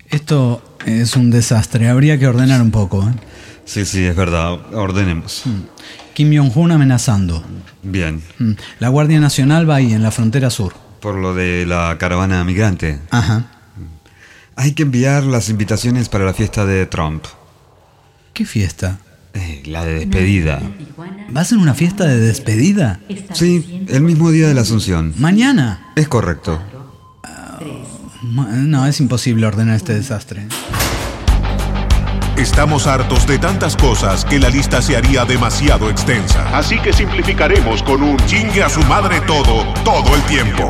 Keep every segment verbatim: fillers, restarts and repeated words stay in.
Esto es un desastre, habría que ordenar un poco, ¿eh? Sí, sí, es verdad, ordenemos. Kim Jong-un amenazando. Bien. La Guardia Nacional va ahí, en la frontera sur. Por lo de la caravana migrante. Ajá. Hay que enviar las invitaciones para la fiesta de Trump. ¿Qué fiesta? Eh, la de despedida. ¿Va a ser una fiesta de despedida? Sí, el mismo día de la Asunción. ¿Mañana? Es correcto. No, es imposible ordenar este desastre. Estamos hartos de tantas cosas que la lista se haría demasiado extensa. Así que simplificaremos con un chingue a su madre todo, todo el tiempo.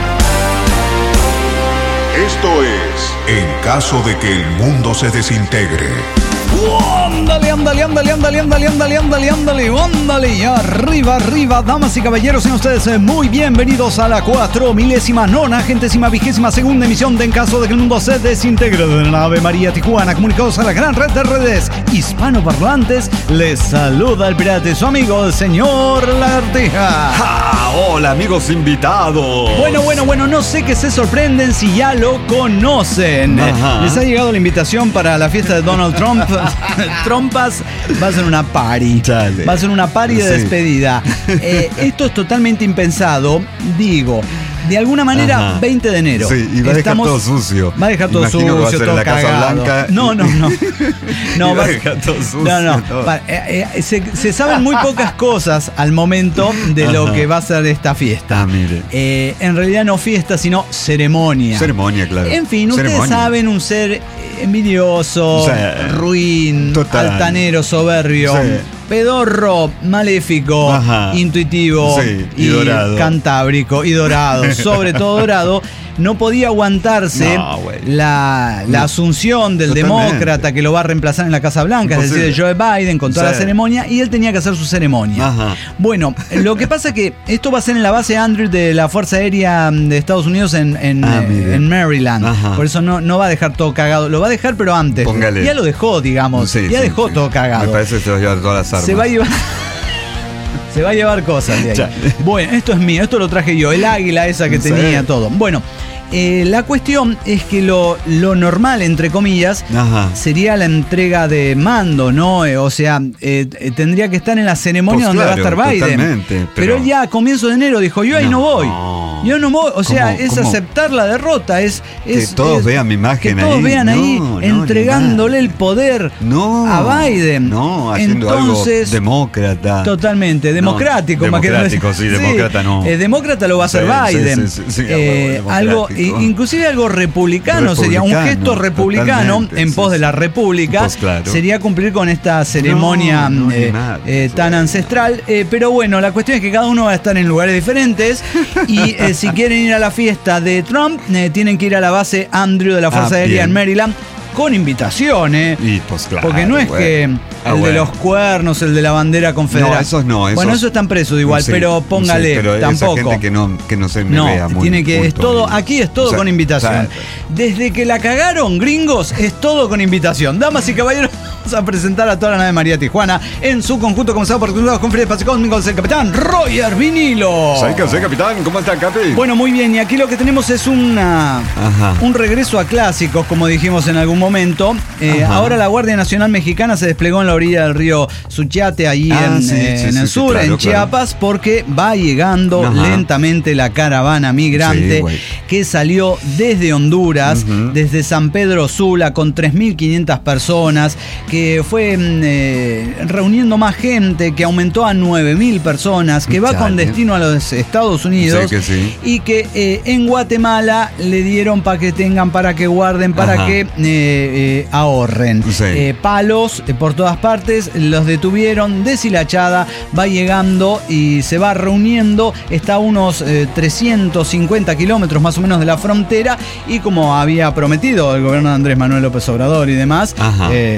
Esto es, en caso de que el mundo se desintegre. ¡Ándale, ándale, ándale, ándale, ándale, ándale, ándale, ándale, ándale! Y arriba, arriba, damas y caballeros, sean ustedes muy bienvenidos a la cuatro milésima, nonagentésima, vigésima segunda emisión de En caso de que el mundo se desintegre de la nave María Tijuana, comunicados a la gran red de redes hispanoparlantes. Les saluda el pirata y su amigo, el señor Lagartija. ¡Ah! ¡Hola, amigos invitados! Bueno, bueno, bueno, no sé que se sorprenden si ya lo conocen. Ajá. Les ha llegado la invitación para la fiesta de Donald Trump. Trompas, va a ser una party. Chale. Va a ser una party de Sí. despedida. Eh, esto es totalmente impensado. Digo, de alguna manera, Ajá. veinte de enero. Sí, y va a dejar todo sucio. Va a dejar todo Imagino que va a sucio, ser todo en la Casa cagado. Blanca. No, no, no. No, Y va a va- dejar todo sucio, no, no. todo. Pa- eh, eh, se, se saben muy pocas cosas al momento de lo Ajá. que va a ser esta fiesta. Ah, mire. Eh, en realidad no fiesta, sino ceremonia. Ceremonia, claro. En fin, ustedes Ceremonia. saben, un ser eh, envidioso, O sea, ruin, total. altanero, soberbio, Sí. pedorro, maléfico, Ajá. intuitivo Sí, y dorado. cantábrico y dorado, sobre todo dorado. No podía aguantarse No, güey. la, la No. asunción del Totalmente. demócrata que lo va a reemplazar en la Casa Blanca, es decir, de Imposible. Joe Biden, con toda Sí. la ceremonia, y él tenía que hacer su ceremonia. Ajá. Bueno, lo que pasa es que esto va a ser en la base Andrews de la Fuerza Aérea de Estados Unidos en, en, Ah, eh, mire. en Maryland. Ajá. Por eso no, no va a dejar todo cagado. Lo va a dejar, pero antes. Póngale. Ya lo dejó, digamos. Sí, ya sí, dejó sí. todo cagado. Me parece que se va a llevar todas las armas. Se va a llevar. Se va a llevar cosas de ahí. Ya. Bueno, esto es mío, esto lo traje yo, el águila esa que Sí. tenía, todo. Bueno, eh, la cuestión es que lo, lo normal, entre comillas, Ajá. sería la entrega de mando, ¿no? Eh, o sea, eh, eh, tendría que estar en la ceremonia Pues donde claro, va a estar Biden. totalmente, pero, pero- él ya a comienzo de enero dijo, yo ahí no, No. voy. Yo no voy. O sea, ¿Cómo- es cómo? aceptar la derrota, es... Que es- todos es- vean mi imagen Que todos ahí. vean ahí No, no, entregándole ni el poder No. a Biden. No, haciendo Entonces, algo demócrata. Totalmente, democrático. No, más que- democrático, sí, demócrata no. eh, demócrata lo va a hacer Sí, Biden. sí, sí, sí, sí, Eh, algo algo, democrático. i- inclusive algo republicano, sería un Republicano, gesto republicano totalmente, en pos sí, de la sí. república. Pues claro. Sería cumplir con esta ceremonia No, no, ni eh, nada. eh, tan ancestral. Eh, pero bueno, la cuestión es que cada uno va a estar en lugares diferentes. Y eh, si quieren ir a la fiesta de Trump, eh, tienen que ir a la base Andrew de la Fuerza Ah, Aérea en bien. Maryland. Con invitación, ¿eh? Y pues claro. Porque no es bueno. que el Ah, de bueno. los cuernos, el de la bandera confederal. No, esos no. Esos, bueno, esos están presos igual, Sí, pero sí, póngale, pero tampoco. Esa gente que no, que no se me No, vea muy tiene que, es culto, todo, y- aquí es todo o sea, con invitación. o sea, Desde que la cagaron, gringos, es todo con invitación. Damas y caballeros, vamos a presentar a toda la nave María Tijuana en su conjunto, comenzado por los con Fred Espacio Cósmicos, el capitán Roger Vinilo. ¿Sabes qué hacer, capitán? ¿Cómo está, Capi? Bueno, muy bien, y aquí lo que tenemos es una, Ajá. un regreso a clásicos, como dijimos en algún momento. Eh, Ajá. ahora la Guardia Nacional Mexicana se desplegó en la orilla del río Suchiate, allí Ah, en, sí, eh, sí, en sí, el sí, sur, claro, en claro. Chiapas, porque va llegando Ajá. lentamente la caravana migrante Sí, güey. que salió desde Honduras, Ujú. desde San Pedro Sula, con tres mil quinientas personas, que fue mm, eh, reuniendo más gente, que aumentó a nueve mil personas, que va con Chale. destino a los Estados Unidos Sí, que sí. y que eh, en Guatemala le dieron para que tengan, para que guarden, para Ajá. que eh, eh, ahorren. Sí. Eh, palos eh, por todas partes, los detuvieron, deshilachada, va llegando y se va reuniendo, está a unos eh, trescientos cincuenta kilómetros más o menos de la frontera y como había prometido el gobierno de Andrés Manuel López Obrador y demás, Ajá. eh, nada,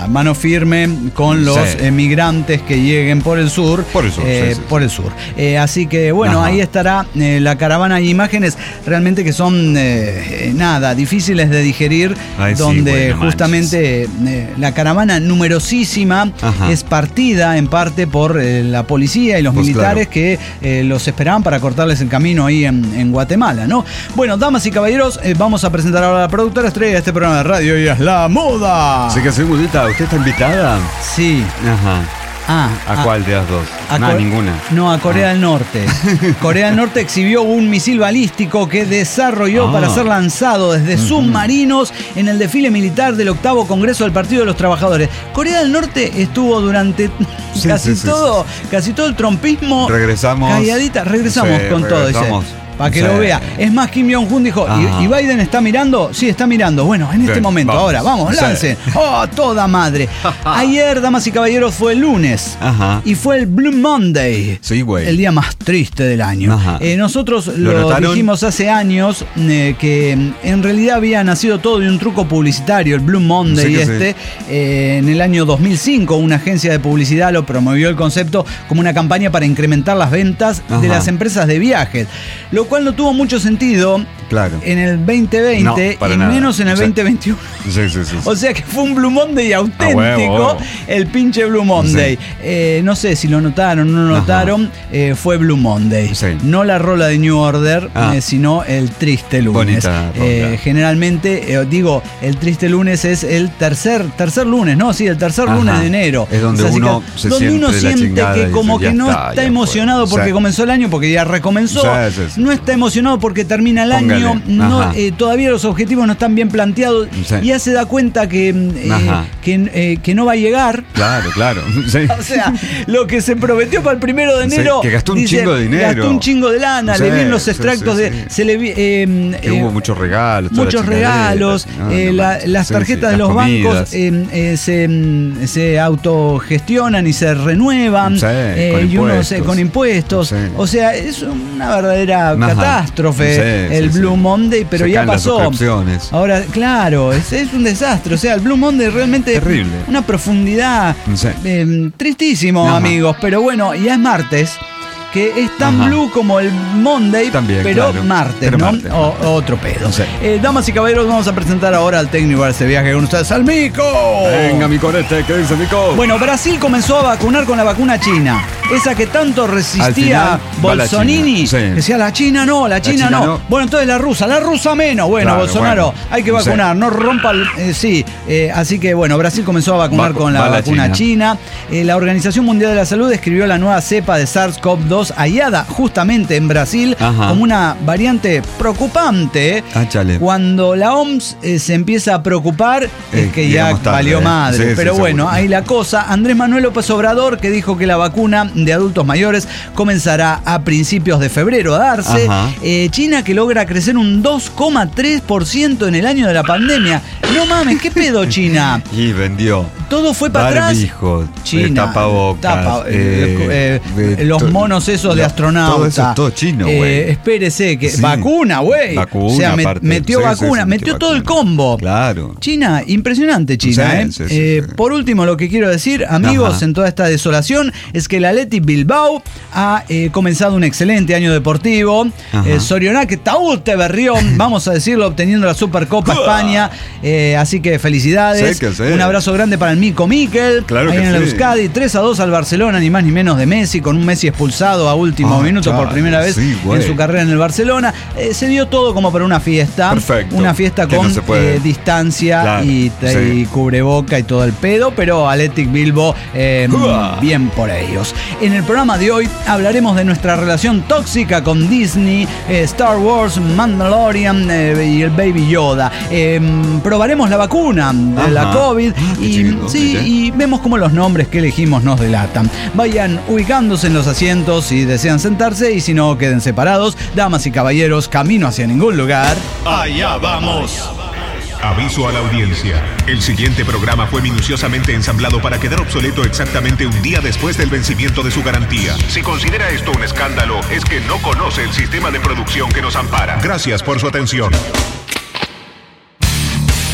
nada, mano firme con los Sí. emigrantes que lleguen por el sur. Por el sur, eh, sí, sí, por sí. el sur. Eh, así que bueno, Ajá. ahí estará eh, la caravana y imágenes realmente que son eh, nada, difíciles de digerir, Ay, sí, donde bueno, justamente eh, la caravana numerosísima Ajá. es partida en parte por eh, la policía y los Pues militares claro. que eh, los esperaban para cortarles el camino ahí en, en Guatemala, ¿no? Bueno, damas y caballeros, eh, vamos a presentar ahora a la productora estrella de este programa de radio y es La Moda. Así que, segundita, ¿usted está invitada? Sí. Ajá. Ah, ¿A ah, cuál de las dos? a No, Core- ninguna. No, a Corea Ah. del Norte. Corea del Norte exhibió un misil balístico que desarrolló Ah. para ser lanzado desde submarinos en el desfile militar del octavo Congreso del Partido de los Trabajadores. Corea del Norte estuvo durante Sí, casi sí, sí, todo, casi todo el trompismo. Regresamos. Calladita, regresamos Sí, con todo, dice. regresamos. Para que Sí. lo vea. Es más, Kim Jong-un dijo, Ajá. ¿y, y Biden está mirando? Sí, está mirando. Bueno, en este Bien, momento, vamos. ahora, vamos, Sí. lancen. ¡Oh, toda madre! Ayer, damas y caballeros, fue el lunes. Ajá. Y fue el Blue Monday. Sí, güey. El día más triste del año. Ajá. Eh, nosotros ¿Lo lo, notaron? dijimos hace años eh, que mm, en realidad había nacido todo de un truco publicitario, el Blue Monday Sí que sí. este. Eh, en el año dos mil cinco, una agencia de publicidad lo promovió el concepto como una campaña para incrementar las ventas Ajá. de las empresas de viajes. Lo cual no tuvo mucho sentido Claro. en el veinte veinte No, para y nada. menos en el Sí. veinte veintiuno. Sí, sí, sí. sí. O sea que fue un Blue Monday auténtico, A huevo, huevo. el pinche Blue Monday. Sí. Eh, no sé si lo notaron o no lo Ajá. notaron, eh, fue Blue Monday. Sí. No la rola de New Order, Ah. eh, sino el triste lunes. Bonita rola. Eh, generalmente, eh, digo, el triste lunes es el tercer, tercer lunes, ¿no? Sí, el tercer Ajá. lunes de enero. Es donde así uno que- se donde siente uno la siente chingada y que dice, como ya que no está, está ya emocionado fue. porque Sí. comenzó el año, porque ya recomenzó. Sí, sí, sí. No está emocionado porque termina el Póngale. año. No, Ajá. eh, todavía los objetivos no están bien planteados. Sí. Y ya se da cuenta que, eh, Ajá. que, eh, que no va a llegar. Claro, claro. Sí. O sea, lo que se prometió para el primero de Sí, enero. que gastó un dice, chingo de dinero. Gastó un chingo de lana, Sí, le vi en los sí, extractos sí, de. sí. Se le vi, eh, Que eh, hubo muchos regalos. toda la Muchos chingadera, regalos, no, eh, no la- manches. las Sí, tarjetas sí, de las los comidas. bancos eh, eh, se, mm, se autogestionan y se renuevan. Sí, eh, con y uno se- impuestos. con impuestos. Sí. O sea, es una verdadera Ajá. catástrofe Sí, el sí, Blue sí. Monday, pero Se ya caen las pasó. suscripciones. Ahora, claro, es, es un desastre. O sea, el Blue Monday realmente Terrible. una profundidad Sí. eh, tristísimo, Ajá. amigos. Pero bueno, ya es martes. Que es tan Ajá. blue como el Monday, También, pero claro. martes, Pero ¿no? martes, O- martes. otro pedo. Sí. Eh, damas y caballeros, vamos a presentar ahora al técnico de este viaje con ustedes, al Mico. Venga, mi corete, ¿qué dice Mico? Bueno, Brasil comenzó a vacunar con la vacuna china. Esa que tanto resistía Al final, va la Bolsonini. China. Sí. Decía, la China no, la China, China no. no. Bueno, entonces la rusa, la rusa menos. Bueno, Claro, Bolsonaro, bueno. hay que Sí. vacunar, no rompa el... eh, sí, eh, así que bueno, Brasil comenzó a vacunar Va- con la va la vacuna china. China. Eh, la Organización Mundial de la Salud describió la nueva cepa de SARS CoV dos hallada justamente en Brasil Ajá. como una variante preocupante. Ah, chale. Cuando la O M S eh, se empieza a preocupar, Eh, es que ya llegamos tarde, valió eh. madre. Sí, sí, Pero bueno, seguro. ahí la cosa. Andrés Manuel López Obrador, que dijo que la vacuna de adultos mayores comenzará a principios de febrero a darse. Ajá. Eh, China, que logra crecer un dos coma tres por ciento en el año de la pandemia. No mames, ¿qué pedo, China? Y vendió. Todo fue para atrás. Barbijos, China, eh, tapabocas, tapa- eh, eh, eh, eh, los to- monos esos de lo- astronauta. todo eso es todo chino, Eh, güey. espérese, que Sí. vacuna, güey. Vacuna, O sea, me- aparte. metió Sí, sí, vacuna, sí, metió metió todo el vacuna. combo. Claro. China, impresionante China, Sí, ¿eh? sí, sí, Eh, sí. Por último, lo que quiero decir, amigos, Ajá. en toda esta desolación, es que el Athletic Bilbao ha eh, comenzado un excelente año deportivo. Ajá. Eh, Sorionaque Taúte Berrión, vamos a decirlo, obteniendo la Supercopa España. Eh, así que felicidades. Sí, que sí. Un abrazo grande para el Mico Miquel. Claro ahí que en el sí. Euskadi, tres a dos al Barcelona, ni más ni menos de Messi, con un Messi expulsado a último Ah, minuto por chale, primera vez sí, güey. en su carrera en el Barcelona. Eh, se dio todo como para una fiesta. Perfecto. Una fiesta Que con no se puede. eh, distancia Claro, y, sí. y cubreboca y todo el pedo, pero Athletic Bilbao, eh, Uah. bien por ellos. En el programa de hoy hablaremos de nuestra relación tóxica con Disney, eh, Star Wars, Mandalorian eh, y el Baby Yoda. Eh, probaremos la vacuna de la Ajá. COVID Ah, qué y, chido, sí, ¿viste? y vemos cómo los nombres que elegimos nos delatan. Vayan ubicándose en los asientos si desean sentarse y si no, queden separados. Damas y caballeros, camino hacia ningún lugar. Allá vamos. Aviso a la audiencia. El siguiente programa fue minuciosamente ensamblado para quedar obsoleto exactamente un día después del vencimiento de su garantía. Si considera esto un escándalo, es que no conoce el sistema de producción que nos ampara. Gracias por su atención.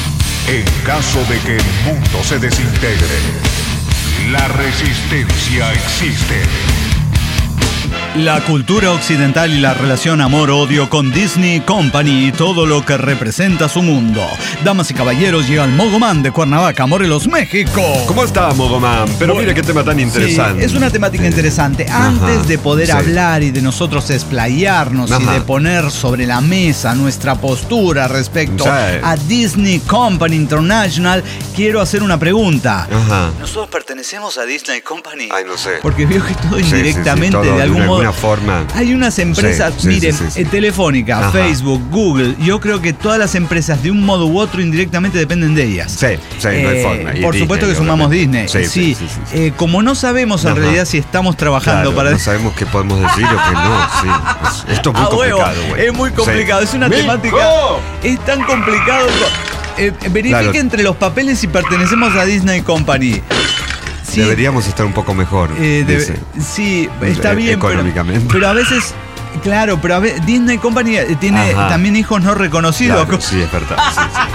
En caso de que el mundo se desintegre, la resistencia existe. La cultura occidental y la relación amor-odio con Disney Company y todo lo que representa su mundo. Damas y caballeros, llega el Mogoman de Cuernavaca, Morelos, México. ¿Cómo está, Mogoman? Pero bueno, mire qué tema tan interesante. Sí, es una temática interesante. Ajá, Antes de poder sí. hablar y de nosotros explayarnos Ajá. y de poner sobre la mesa nuestra postura respecto Sí. a Disney Company International, quiero hacer una pregunta. Ajá. ¿Nosotros pertenecemos a Disney Company? Ay, no sé. Porque veo que todo Sí, sí, sí, indirectamente, todo de algún de modo. alguna forma. Hay unas empresas, Sí, sí, miren, sí, sí, sí. eh, Telefónica, Ajá. Facebook, Google, yo creo que todas las empresas de un modo u otro indirectamente dependen de ellas. Sí, sí, no hay Eh, forma. Y por Disney, supuesto que sumamos obviamente. Disney. Sí, Sí, sí, sí, sí, sí. Eh, como no sabemos en Ajá. realidad si estamos trabajando Claro, para... no sabemos qué podemos decir o qué no. Sí. Es- Esto es muy Ah, huevo, complicado, güey. es muy complicado, Sí. es una ¡Mico! temática... Es tan complicado... Eh, verifique Claro. entre los papeles si pertenecemos a Disney Company. Sí, Deberíamos estar un poco mejor. Eh, debe- dice. sí, está Eh, bien, pero, económicamente. pero a veces, claro, pero a veces Disney Company eh, tiene Ajá. también hijos no reconocidos. Claro, sí, es verdad. Sí, sí.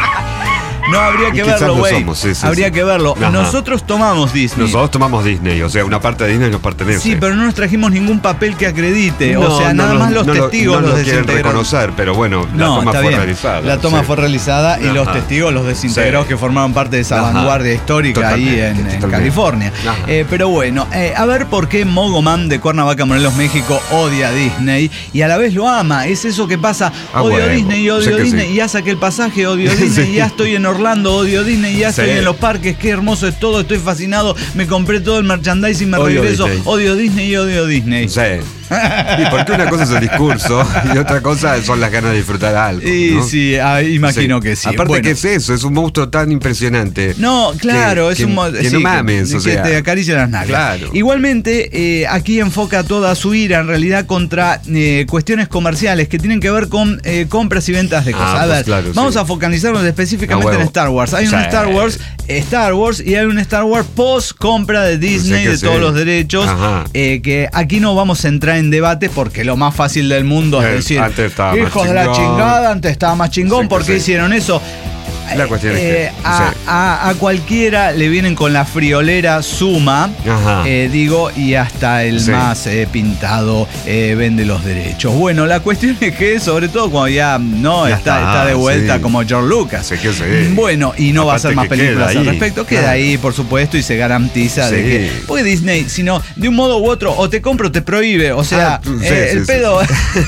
No, habría Y que quizás verlo, lo güey. somos, sí, sí, habría sí. que verlo. Ajá. Nosotros tomamos Disney. Nosotros tomamos Disney, o sea, una parte de Disney nos pertenece. Sí, pero no nos trajimos ningún papel que acredite. No, o sea, no nada lo- más los no lo- testigos no los lo quieren desintegraron. reconocer, pero bueno, la No, toma está fue bien. realizada. La toma sí. fue realizada y los Ajá. testigos, los desintegrados Sí. que formaban parte de esa Ajá. vanguardia histórica ahí Totalmente, en, en totalmente. California. Ajá. Eh, pero bueno, eh, a ver por qué Mogoman de Cuernavaca, Morelos, México odia a Disney y a la vez lo ama. Es eso que pasa. Ah, Odio huevo. Disney, odio Sé que Disney. sí. Y ya saqué el pasaje, odio Disney. Sí. Y ya estoy en Orlando, odio Disney. Y ya Sí. estoy en los parques. Qué hermoso es todo. Estoy fascinado. Me compré todo el merchandising, me Odio regreso. Disney. Odio Disney y odio Disney. Sí. Y porque una cosa es el discurso y otra cosa son las ganas de disfrutar algo. Y ¿no? sí, ah, imagino que sí. Aparte Bueno. que es eso, es un monstruo tan impresionante. No, claro, que- es que- un mo- que sí, no mames, que, o que sea. te acaricia las nalgas. Claro. Igualmente, eh, aquí enfoca toda su ira en realidad contra eh, cuestiones comerciales que tienen que ver con eh, compras y ventas de cosas. Ah, a pues ver, claro, vamos sí. a focalizarnos específicamente A en huevo. Star Wars. Hay un Sí. Star Wars, Star Wars y hay un Star Wars post compra de Disney que de sí. todos los derechos. Ajá. eh, que aquí no vamos a entrar en debate porque lo más fácil del mundo es Eh, decir, antes estaba más hijos de la chingón. chingada, antes estaba más chingón, Sí que ¿por qué sí. hicieron eso? La cuestión es que, Eh, a, sí. a- a cualquiera le vienen con la friolera suma, Ajá. eh, digo, y hasta el Sí. más eh, pintado eh, vende los derechos. Bueno, la cuestión es que, sobre todo cuando ya no Ya está, está, está de vuelta sí. como George Lucas. Sí que sí. Bueno, y no va a Aparte hacer más que películas queda al ahí. respecto. Queda Claro. ahí, por supuesto, y se garantiza de Sí. que. Porque Disney, si no, de un modo u otro, o te compro o te prohíbe. O sea, Ah, sí, eh, sí, el sí. pedo.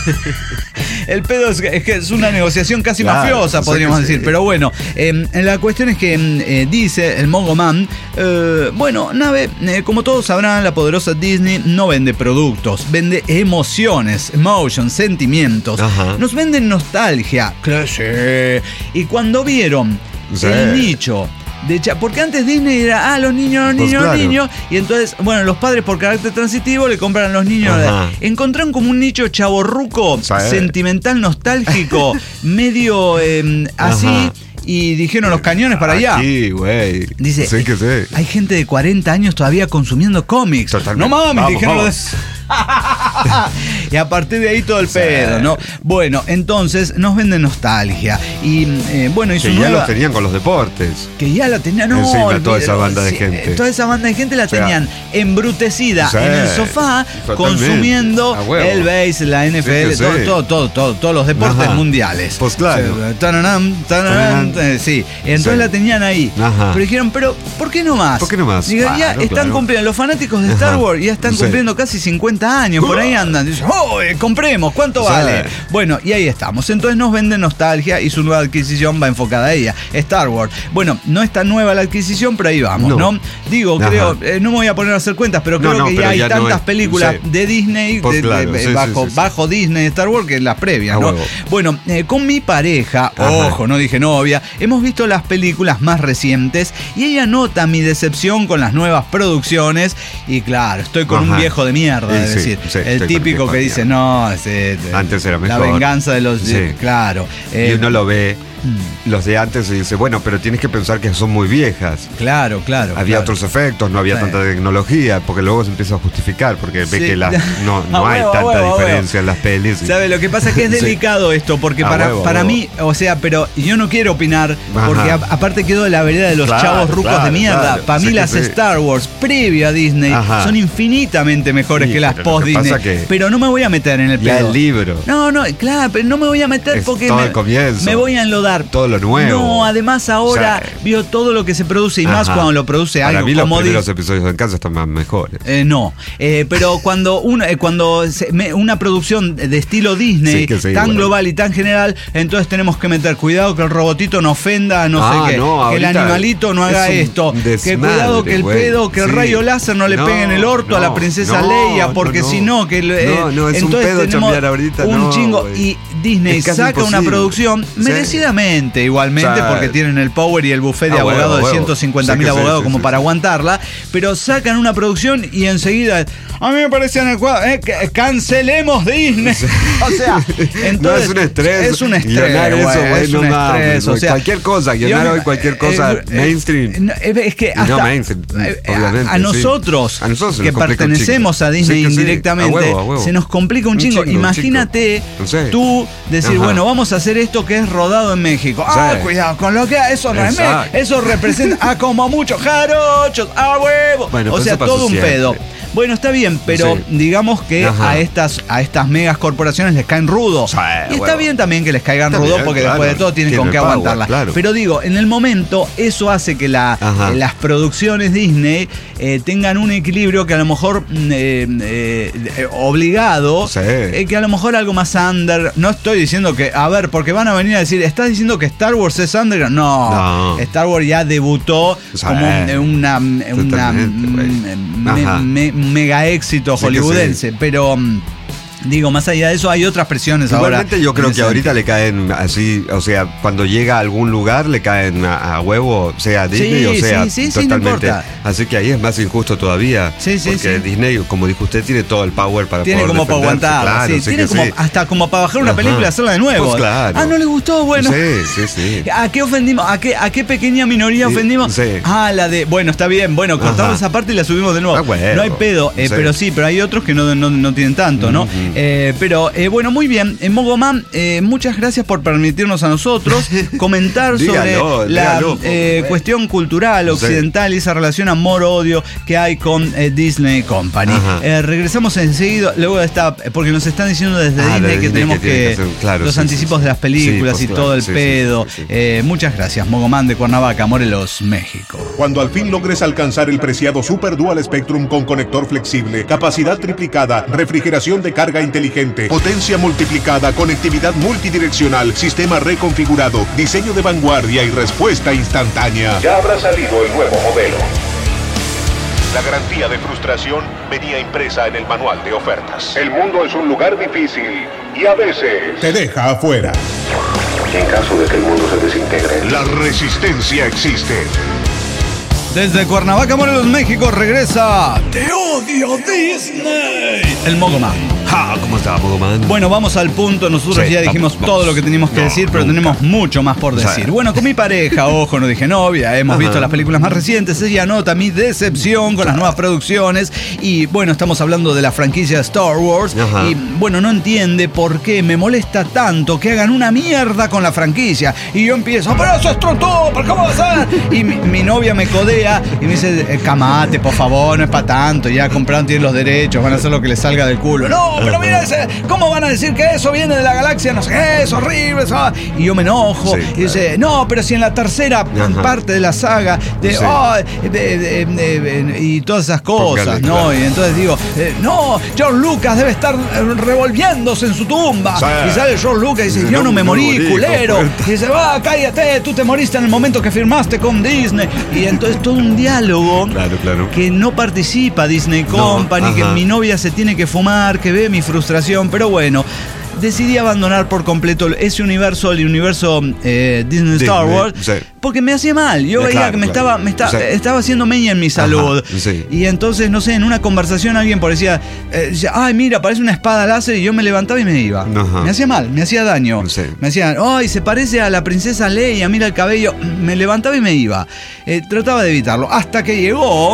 El pedo es que, es que es una negociación casi Claro, mafiosa, o sea podríamos que decir. sí. Pero bueno, eh, la cuestión es que eh, dice el Mogoman, eh, bueno, nave, eh, como todos sabrán, la poderosa Disney no vende productos, vende emociones, emotions, sentimientos. Ajá. Nos venden nostalgia. Claro, sí. Y cuando vieron Sí. el nicho de cha- porque antes Disney era, ah, los niños, los Pues niños, claro. los niños. Y entonces, bueno, los padres por carácter transitivo le compran a los niños. Ajá. Encontraron como un nicho chavorruco, Sí. sentimental, nostálgico, medio eh, así. Ajá. Y dijeron los cañones para allá. Aquí, güey. Dice, Sí que sí. hay gente de cuarenta años todavía consumiendo cómics. Totalmente. No mames, Vamos, dijeron vamos. los de- Y a partir de ahí todo el Sí. pedo, ¿no? Bueno, entonces nos venden nostalgia. Y eh, bueno, y su Que ya nueva- los tenían con los deportes. que ya la tenían, no, Encima, toda olvídalo, esa banda de sí, gente. Toda esa banda de gente la O sea, tenían embrutecida sí, en el sofá, totalmente, consumiendo a huevo. el base, la N F L, Sí que todo, sí. todo, todo, todo, todos los deportes Ajá. mundiales. Pues claro. O sea, tararán, tararán, Tararán. eh, sí, entonces Sí. la tenían ahí. Ajá. Pero dijeron, pero ¿por qué no más? ¿Por qué no más? Digo, ya Claro, están claro. cumpliendo, los fanáticos de Star Ajá. Wars ya están Sí. cumpliendo casi cincuenta años, por ahí andan. Dicen, oh, eh, compremos, ¿cuánto Sí. vale? Bueno, y ahí estamos. Entonces nos venden nostalgia y su nueva adquisición va enfocada a ella, Star Wars. Bueno, no es tan nueva la adquisición, pero ahí vamos, ¿no? No. Digo, Ajá. creo, eh, no me voy a poner a hacer cuentas, pero No, creo no, que pero ya hay ya no tantas es- películas sí. de Disney, Pues de- claro, de- sí, sí, bajo, sí, sí. bajo Disney Star Wars, que las previas, A ¿no? huevo. Bueno, eh, con mi pareja, Ajá. ojo, no dije novia, hemos visto las películas más recientes y ella nota mi decepción con las nuevas producciones y claro, estoy con un Ajá. viejo de mierda, Sí, es sí, decir, sí, el estoy con típico viejo que de dice, mierda. no, es, eh, Antes era la mejor. venganza de los... Sí. Claro. Y eh, uno lo ve mm. los de antes se dice, bueno, pero tienes que pensar que son muy viejas. Claro, claro. Había claro. otros efectos, no había sí. tanta tecnología, porque luego se empieza a justificar, porque sí. ve que la, no, no hay huevo, tanta huevo, diferencia huevo. en las pelis. ¿Sabe? Lo que pasa es que es delicado sí. esto, porque a para, huevo, para huevo. mí, o sea, pero yo no quiero opinar, Ajá. porque a, aparte quedo de la vereda de los claro, chavos rucos claro, de mierda. Claro. Para mí sí las sí. Star Wars previo a Disney Ajá. son infinitamente mejores sí, que las post-Disney. Que pero no me voy a meter en el pedo. Ya el libro. No, no, claro, pero no me voy a meter es porque me, me voy a enlodar. Todo lo nuevo. No, además ahora sí. vio todo lo que se produce y Ajá. más cuando lo produce Para algo mí como los primeros di- episodios de En Casa están más mejores. Eh, no, eh, pero cuando, uno, eh, cuando se, me, una producción de estilo Disney sí, sí, tan bueno. global y tan general, entonces tenemos que meter cuidado que el robotito no ofenda, no ah, sé qué, no, que el animalito no haga esto, que cuidado que el güey. pedo, que sí. el rayo láser no le no, pegue en el orto no, a la princesa no, Leia, porque no, no. si no, que el, eh, no, no, es entonces un pedo tenemos ahorita, un no, chingo wey. y Disney saca imposible. una producción sí. merecidamente igualmente, o sea, porque tienen el power y el buffet de ah, abogados huevo, de ciento cincuenta mil abogados sí, como sí, para sí. aguantarla, pero sacan una producción y enseguida a mí me parece en el cuadro, eh, que cancelemos Disney. Sí. O sea, entonces no es un estrés. Es un estrés. Guionar eso, güey, es no un mames, estrés. O sea, cualquier cosa, guionar hoy cualquier cosa eh, mainstream. Eh, es que hasta, no mainstream, eh, obviamente. A, a nosotros, sí. a nosotros que pertenecemos a Disney sí, indirectamente, sí. a huevo, a huevo. se nos complica un, un chingo. chingo. Imagínate un chingo. tú decir, Ajá. bueno, vamos a hacer esto que es rodado en México. Sí. Ah, cuidado, con lo que eso no es México. Eso representa a como muchos jarochos, a huevo. Bueno, o sea, todo un siempre. pedo. Bueno, está bien, pero sí. digamos que Ajá. a estas a estas megas corporaciones les caen rudo. Sí, y está bueno. bien también que les caigan rudo bien, porque claro, después de todo tienen con qué power, aguantarla. Claro. Pero digo, en el momento eso hace que la, eh, las producciones Disney eh, tengan un equilibrio que a lo mejor eh, eh, obligado, sí. eh, que a lo mejor algo más under. No estoy diciendo que, a ver, porque van a venir a decir, ¿estás diciendo que Star Wars es underground? No, no. Star Wars ya debutó sí. como una, una me, me, mega éxito sí hollywoodense, sí. pero digo, más allá de eso hay otras presiones. Igualmente ahora. Yo creo que ahorita le caen así, o sea, cuando llega a algún lugar le caen a, a huevo, sea Disney sí, o sea sí, sí, totalmente. Sí, no así que ahí es más injusto todavía. Sí, sí, porque sí. Disney, como dijo usted, tiene todo el power para tiene poder como para aguantar, claro, sí, sí tiene como, sí. hasta como para bajar una Ajá. película y hacerla de nuevo. Pues claro. Ah, no le gustó, bueno. Sí, sí, sí. ¿A qué ofendimos? ¿A qué, a qué pequeña minoría sí, ofendimos? Sí. Ah, la de, bueno, está bien, bueno, cortamos Ajá. esa parte y la subimos de nuevo. Ah, bueno. No hay pedo, eh, sí. pero sí, pero hay otros que no, no, no tienen tanto, ¿no? Uh-huh. Eh, pero Eh, bueno, muy bien. En Mogoman, eh, muchas gracias por permitirnos a nosotros comentar dígalo, sobre la dígalo, eh, cuestión cultural occidental sí. y esa relación amor-odio que hay con eh, Disney Company. Eh, regresamos enseguida, luego de esta, porque nos están diciendo desde ah, Disney de que Disney tenemos que, que, que hacer, claro, los sí, anticipos sí, de las películas sí, pues, y claro, todo el sí, pedo. Sí, sí, sí. Eh, muchas gracias, Mogoman de Cuernavaca, Morelos, México. Cuando al fin logres alcanzar el preciado Super Dual Spectrum con conector flexible, capacidad triplicada, refrigeración de carga inteligente, potencia multiplicada, conectividad multidireccional, sistema reconfigurado, diseño de vanguardia y respuesta instantánea. Ya habrá salido el nuevo modelo. La garantía de frustración venía impresa en el manual de ofertas. El mundo es un lugar difícil y a veces te deja afuera. En caso de que el mundo se desintegre, la resistencia existe. Desde Cuernavaca, Morelos, México, regresa Te Odio Disney, el Mogoman. Ja, ¿cómo está, Mogoman? Bueno, vamos al punto. Nosotros sí, ya dijimos vamos, todo lo que teníamos que no, decir, pero nunca. tenemos mucho más por decir. Sí. Bueno, con mi pareja, ojo, no dije novia, hemos Ajá. visto las películas más recientes. Ella nota mi decepción con las nuevas producciones. Y bueno, estamos hablando de la franquicia Star Wars. Ajá. Y bueno, no entiende por qué me molesta tanto que hagan una mierda con la franquicia. Y yo empiezo, pero eso es tonto, ¿pero cómo va a ser? Y mi, mi novia me codea y me dice, camate, por favor, no es para tanto. Ya compraron, tienen los derechos, van a hacer lo que les salga del culo. No, pero mira, ese, ¿cómo van a decir que eso viene de la galaxia? No sé qué, es horrible. Eso. Y yo me enojo. Sí, y dice, claro. no, pero si en la tercera Ajá. parte de la saga, de, sí. oh, de, de, de, de, de, y todas esas cosas, Póngale, ¿no? Claro. Y entonces digo, eh, no, George Lucas debe estar revolviéndose en su tumba. Sí. Y sale George Lucas y dice, yo no, no me morí, no morí culero. Y dice, va, cállate, tú te moriste en el momento que firmaste con Disney. Y entonces todo un diálogo claro, claro. que no participa Disney Company, no, que mi novia se tiene que fumar, que ve mi frustración, pero bueno, decidí abandonar por completo ese universo, el universo eh, Disney, Disney Star Wars. Sí. porque me hacía mal. Yo Eh, veía claro, que me claro. estaba, me estaba, Sí. estaba haciendo meña en mi salud. Ajá, sí. Y entonces, no sé, en una conversación alguien parecía, eh, decía, ay, mira, parece una espada láser, y yo me levantaba y me iba. Ajá. Me hacía mal, me hacía daño. Sí. Me hacían, ay, se parece a la princesa Leia, mira el cabello. Me levantaba y me iba. Eh, trataba de evitarlo. Hasta que llegó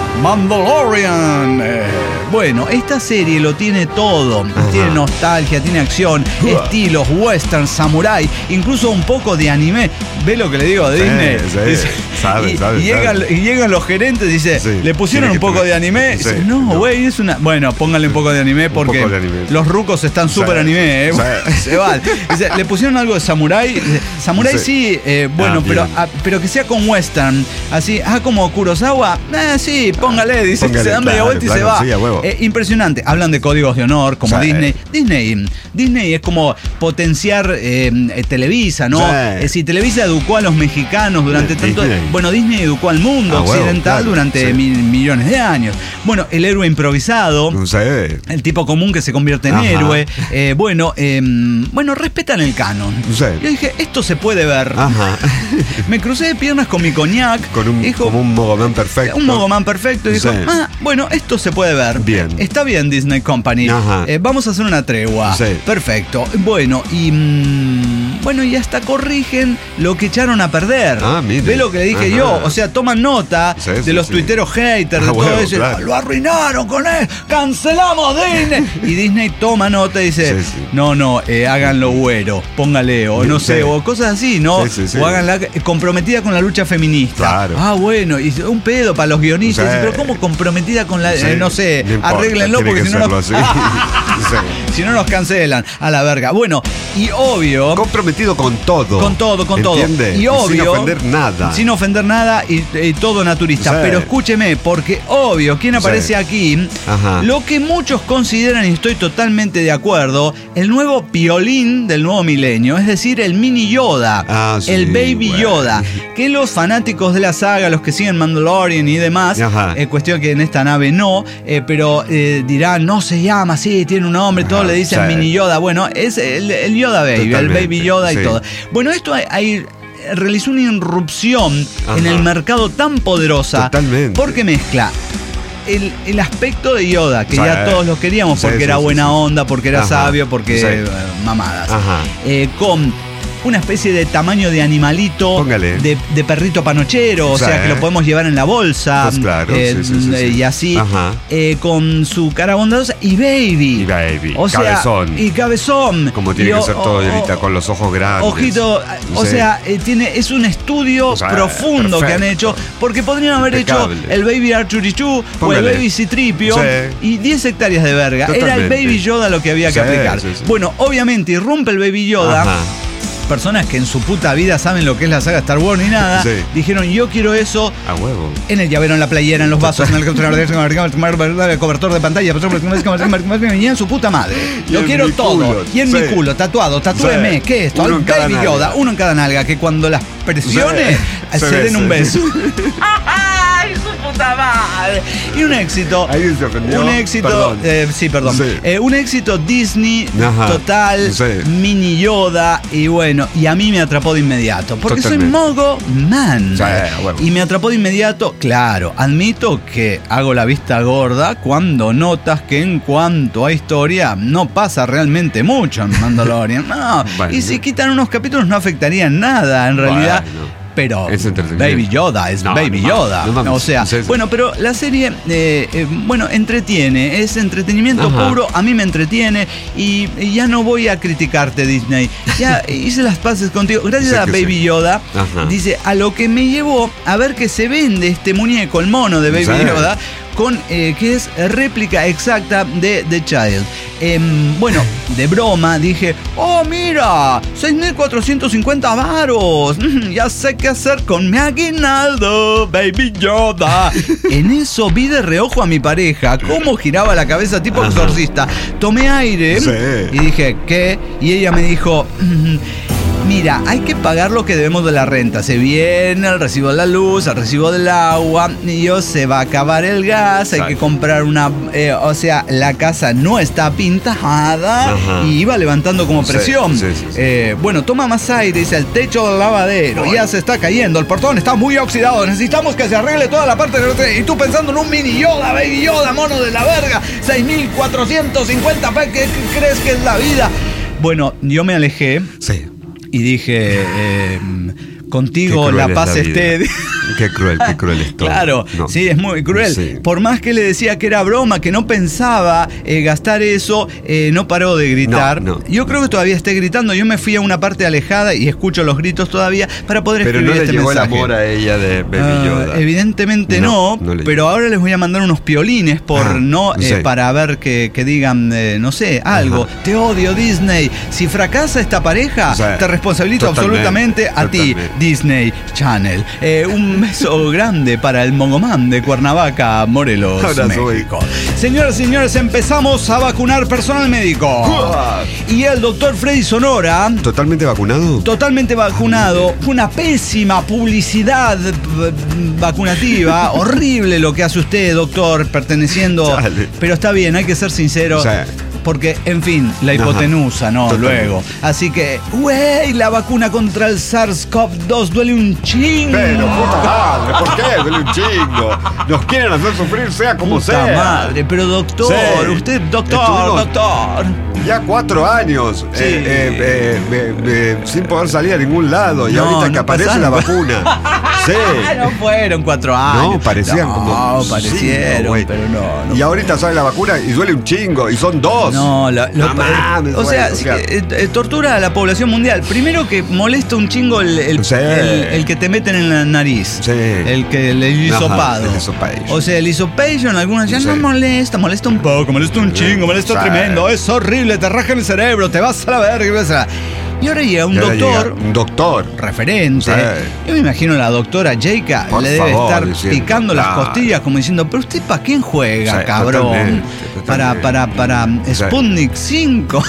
Mandalorian. Eh, bueno, esta serie lo tiene todo. Ajá. Tiene nostalgia, tiene acción, estilos, western, samurai, incluso un poco de anime. ¿Ve lo que le digo a Disney? sí, Dice- sabe, y, sabe, y llegan, sabe. y llegan los gerentes, dice, Sí, ¿le pusieron tiene un que poco tener- de anime? sí, Dice, no, no. güey, es una... Bueno, pónganle un poco de anime porque poco de anime. los rucos están súper Sí, anime, ¿eh? sí. Se van. Dice, ¿le pusieron algo de samurái? Dice, Samurái sí, Sí. eh, bueno, Ah, pero, bien. ah, pero que sea con western. Así, ah, como Kurosawa. Eh, sí, póngale, dice, Póngale, se dan media claro, vuelta y claro, se va. sí, a huevo. Eh, impresionante. Hablan de códigos de honor, como Sí. Disney. Disney. Disney es como potenciar eh, eh, Televisa, ¿no? Sí. Eh, si Televisa educó a los mexicanos durante Eh, tanto... Disney. Bueno, Disney educó al mundo Ah, huevo, occidental claro, durante sí. mil millones de años. Bueno, el héroe improvisado. No sé. El tipo común que se convierte en Ajá. héroe. Eh, bueno, eh, bueno, respetan el canon. Sí. Yo dije, esto se puede ver. Ajá. Me crucé de piernas con mi coñac. Con un, dijo, como un mogomán perfecto. un mogomán perfecto. Y dijo, Sí. ah, bueno, esto se puede ver. Bien. Está bien, Disney Company. Ajá. Eh, vamos a hacer una tregua. Sí. Perfecto. Bueno, y mm, bueno, y hasta corrigen lo que echaron a perder. Ah, mire. Ve lo que le dije Ajá. yo. O sea, toman nota Sí, de sí, los sí. tuiteros haters, Ah, de todo huevo, eso. claro. Lo arruinaron con él. Cancelamos Disney. Y Disney toma nota y dice, Sí, sí. no, no, eh, háganlo güero, póngale, o no Sí. sé, o cosas así, ¿no? Sí, sí, sí. O háganla eh, comprometida con la lucha feminista. Claro. Ah, bueno, y un pedo para los guionistas. Sí. Pero ¿cómo comprometida con la... Sí, eh, no sé, no importa, arréglenlo tiene porque que si no, serlo nos, así. Sí. si no nos cancelan a la verga. Bueno, y obvio... Comprometido con todo. Con todo, con todo. ¿Entiende? Y obvio. Sin ofender nada. Sin ofender nada y, y todo naturista. Sí. Pero escúcheme, porque obvio, ¿quién aparece Sí. aquí? Ajá. Lo que muchos consideran, y estoy totalmente de acuerdo, el nuevo piolín del nuevo milenio, es decir, el mini Yoda, Ah, sí, el Baby güey. Yoda, que los fanáticos de la saga, los que siguen Mandalorian y demás, Ajá. eh, cuestión que en esta nave no, eh, pero eh, dirán, no se llama así, tiene un nombre, todos Ajá, le dicen sí. mini Yoda. Bueno, es el, el Yoda Baby, el Totalmente, Baby Yoda y sí. todo. Bueno, esto hay, hay- realizó una irrupción Ajá. en el mercado tan poderosa. Totalmente. Porque mezcla el, el aspecto de Yoda, que Sí. ya todos los queríamos Sí, porque sí, era sí, buena sí. onda, porque era Ajá. sabio, porque Sí. eh, mamadas. Ajá. Eh, con una especie de tamaño de animalito, Póngale. de, de perrito panochero, o Sí. sea que lo podemos llevar en la bolsa. Pues claro, eh, sí, sí, sí, sí. Y así, Ajá. eh, con su cara bondadosa y baby. Y baby. O sea, Cabezón. y cabezón. Como tiene Y que o- ser todo o- ahorita, con los ojos grandes. Ojito, o Sí. sea, eh, tiene, es un estudio O sea, profundo que han perfecto. hecho, porque podrían haber Impecable. hecho el Baby Archurichu o el Póngale. Baby Citripio Sí. y diez hectáreas de verga. Era el Totalmente. Baby Yoda lo que había que Sí, aplicar. sí, sí. Bueno, obviamente irrumpe el Baby Yoda. Ajá. Personas que en su puta vida saben lo que es la saga Star Wars ni nada, Sí. dijeron yo quiero eso A huevo. en el llavero, en la playera, en los vasos, en el cobertor de pantalla, y en su puta madre. Y Lo en quiero mi todo. culo. Y en mi Sí. culo, tatuado, tatúeme. Sí. ¿Qué es esto? Uno El en cada Baby nalga. Yoda, uno en cada nalga, que cuando las presiones Sí. se Se den un beso. besen. ¡Ay, su puta madre! Y un éxito. ¿Alguien se ofendió? Un éxito. Perdón. eh, sí, perdón. Sí. Eh, un éxito Disney Ajá. total, Sí. mini Yoda. Y bueno, y a mí me atrapó de inmediato. Porque Totalmente. soy Mogo Man. Sí, a huevo. Y me atrapó de inmediato. Claro, admito que hago la vista gorda cuando notas que en cuanto a historia no pasa realmente mucho en Mandalorian. No. Bueno. Y si quitan unos capítulos no afectaría en nada, en realidad. Bueno. Pero Es entretenimiento. Baby Yoda es No, Baby no mames, Yoda. no mames. O sea, Sí, sí. bueno, pero la serie, eh, eh, bueno, entretiene, es entretenimiento Ajá. puro, a mí me entretiene y, y ya no voy a criticarte, Disney. Ya hice las paces contigo. Gracias Sé a que Baby sí. Yoda, Ajá. dice, a lo que me llevó a ver que se vende este muñeco, el mono de Baby Sí. Yoda, con eh, que es réplica exacta de The Child. Em, bueno, de broma dije, oh mira, seis mil cuatrocientos cincuenta varos, Mm, ya sé qué hacer con mi aguinaldo, Baby Yoda. En eso vi de reojo a mi pareja, cómo giraba la cabeza tipo Ajá. exorcista. Tomé aire Sí. y dije, ¿qué? Y ella me dijo, "Mm, mira, hay que pagar lo que debemos de la renta. Se viene el recibo de la luz, el recibo del agua, y yo, se va a acabar el gas, hay Exacto. que comprar una... Eh, o sea, la casa no está pintada. Ajá. Y iba levantando como presión. Sí, sí, sí, sí. Eh, bueno, toma más aire, dice, el techo del lavadero ya se está cayendo, el portón está muy oxidado, necesitamos que se arregle toda la parte del hotel. Y tú pensando en un mini Yoda, baby Yoda, mono de la verga, seis mil cuatrocientos cincuenta, ¿qué, ¿qué crees que es la vida? Bueno, yo me alejé. Sí. Y dije, eh, contigo la paz la esté... Qué cruel, qué cruel es todo. Claro, no. Sí, es muy cruel. Sí. Por más que le decía que era broma, que no pensaba eh, gastar eso, eh, no paró de gritar. No, no, Yo creo que todavía esté gritando. Yo me fui a una parte alejada y escucho los gritos todavía para poder pero escribir no este mensaje. mensaje. Pero no le llegó el amor a ella de Baby Yoda. Uh, evidentemente no, no, no pero ahora les voy a mandar unos piolines por ah, no eh, sí. para ver que, que digan, eh, no sé, algo. Ajá. Te odio, Disney. Si fracasa esta pareja, o sea, te responsabilizo absolutamente a totalmente. ti, Disney Channel. Eh, un beso grande para el Mogomán de Cuernavaca, Morelos, Ahora México. Soy. Señoras y señores, empezamos a vacunar personal médico. Uh. Y el doctor Freddy Sonora... ¿Totalmente vacunado? Totalmente vacunado. Fue una pésima publicidad vacunativa. Horrible lo que hace usted, doctor, perteneciendo... Chale. Pero está bien, hay que ser sincero. O sea, porque, en fin, la hipotenusa, ¿no? Totalmente. Luego. Así que, güey, la vacuna contra el SARS-CoV dos duele un chingo. Pero, puta madre, ¿por qué duele un chingo? Nos quieren hacer sufrir, sea como puta sea. madre, pero doctor, sí. usted, doctor, Estuvimos doctor. Ya cuatro años sí. eh, eh, eh, eh, sin poder salir a ningún lado. Y no, ahorita no que aparece pasaron. la vacuna. Sí. No fueron cuatro años. No, parecían no, como. No, parecieron, sí, pero no, no. Y ahorita sale la vacuna y duele un chingo. Y son dos. No, la, lo, no mames, o sea, sí, eh, eh, tortura a la población mundial. Primero que molesta un chingo el, el, sí. el, el que te meten en la nariz. Sí. El que el hisopado. Ajá, el hisopado. O sea, el hisopation, algunas ya sí. no molesta, molesta un poco, molesta un chingo, molesta sí. tremendo. Es horrible, te raja el cerebro, te vas a la verga y vas a... Y ahora llega un ahora doctor, llega un doctor referente. Sí. Yo me imagino la doctora Jaika Por le debe favor, estar diciendo, picando claro. las costillas como diciendo, pero usted para quién juega, sí, cabrón. Totalmente, totalmente. Para para para sí. Sputnik cinco,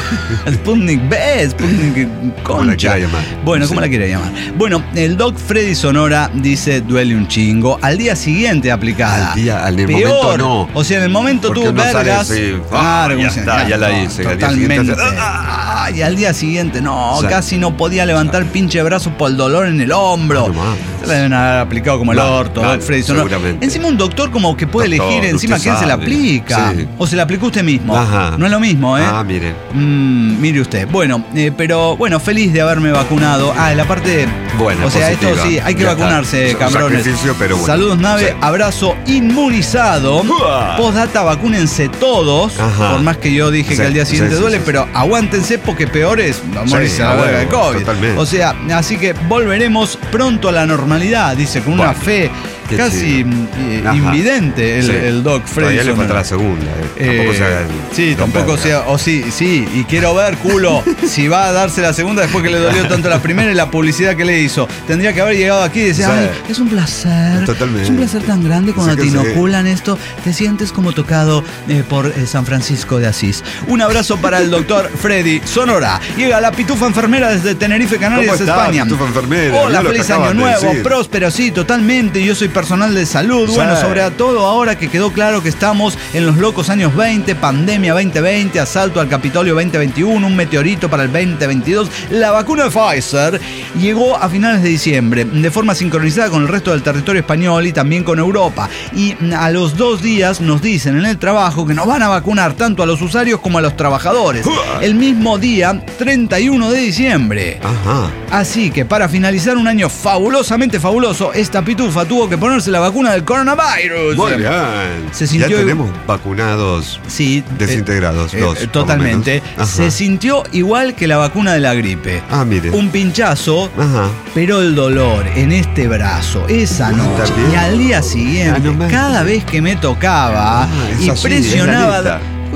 Sputnik B, Sputnik Concha. Bueno, ¿cómo sí. la quiere llamar? Bueno, el doc Freddy Sonora dice duele un chingo. Al día siguiente aplicada. Al día, al Peor. momento no. O sea, en el momento tú no vergas. Sale, sí. Claro, ya está, ya la hice. Totalmente. Ah, y al día siguiente no, o sea, casi no podía levantar el pinche brazo por el dolor en el hombro. No, se le deben haber aplicado como el no, orto, no, Freddy Sonora. Encima un doctor como que puede doctor, elegir encima quién sabe. se la aplica. Sí. O se la aplicó usted mismo. Ajá. No es lo mismo, ¿eh? Ah, mire. Mm, mire usted. Bueno, eh, pero bueno, feliz de haberme vacunado. Ah, la parte... Bueno, o sea, positiva. Esto sí, hay que ya vacunarse, está. cabrones. Pero bueno. Saludos, nave, sí. abrazo inmunizado. Uh. Postdata, vacúnense todos. Ajá. Por más que yo dije sí, que al día siguiente sí, sí, duele, sí, pero sí. aguántense porque peor es morirse a la verga de COVID. Totalmente. O sea, así que volveremos pronto a la normalidad, dice, con bueno, una fe casi eh, invidente el, sí. el doc Freddy. Todavía le falta la segunda. Eh. Tampoco eh, se haga el, Sí, tampoco sea. O sí, sí. Y quiero ver, culo, si va a darse la segunda después que le dolió tanto la primera y la publicidad que le hizo. Tendría que haber llegado aquí y decir, sí. ay, es un placer. Totalmente. Es un placer tan grande cuando te inoculan sí. esto. Te sientes como tocado eh, por eh, San Francisco de Asís. Un abrazo para el doctor Freddy Sonora. Llega la Pitufa Enfermera desde Tenerife, Canarias, ¿Cómo está, España. Pitufa Enfermera? Hola, feliz año nuevo, próspero, sí, totalmente. Yo soy personal de salud. Sí. Bueno, sobre todo ahora que quedó claro que estamos en los locos años veinte, pandemia veinte veinte, asalto al Capitolio veinte veintiuno, un meteorito para el veinte veintidós. La vacuna de Pfizer llegó a finales de diciembre, de forma sincronizada con el resto del territorio español y también con Europa. Y a los dos días nos dicen en el trabajo que nos van a vacunar tanto a los usuarios como a los trabajadores. El mismo día, treinta y uno de diciembre. Ajá. Así que para finalizar un año fabulosamente fabuloso, esta pitufa tuvo que ponerse la vacuna del coronavirus. Muy bien. Se sintió ya tenemos vacunados sí, desintegrados, eh, dos. Eh, totalmente. Se sintió igual que la vacuna de la gripe. Ah, mire. Un pinchazo, Ajá. pero el dolor en este brazo, esa noche y al día siguiente, ah, no cada vez que me tocaba ah, y así, presionaba...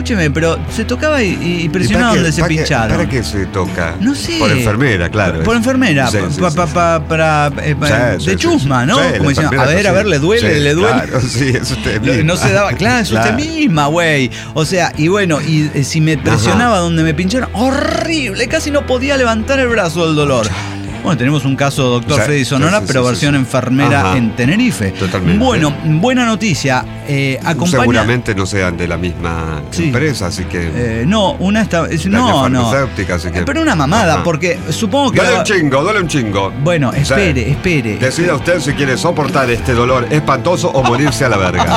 escúcheme, pero se tocaba y, y presionaba ¿Y para donde qué- se para qué- pincharon. ¿Para qué se toca? No sé. Por enfermera, claro. Por enfermera, Sí, pa- sí, pa- sí, pa- sí. pa- para, eh, pa- Sí, sí, de sí, chusma, sí. ¿no? Sí, la Como diciendo, a enfermera ver, a sí. ver, le duele, Sí, le duele. Claro, sí, es usted Lo- misma. No se daba, claro, es Claro. usted misma, güey. O sea, y bueno, y eh, si me presionaba donde me pincharon, horrible, casi no podía levantar el brazo del dolor. Bueno, tenemos un caso, doctor Sí, Freddy Sonora, sí, sí, pero sí, versión sí. enfermera Ajá. en Tenerife. Totalmente. Bueno, buena noticia. Eh, acompaña, Seguramente no sean de la misma Sí. empresa, así que. Eh, no, una está. es- La no, no. farmacéutica, así que- Eh, Pero una mamada, Ajá. porque supongo que. Dale la- un chingo, dale un chingo. Bueno, Sí. espere, espere. Decida usted si quiere soportar este dolor espantoso o morirse a la verga.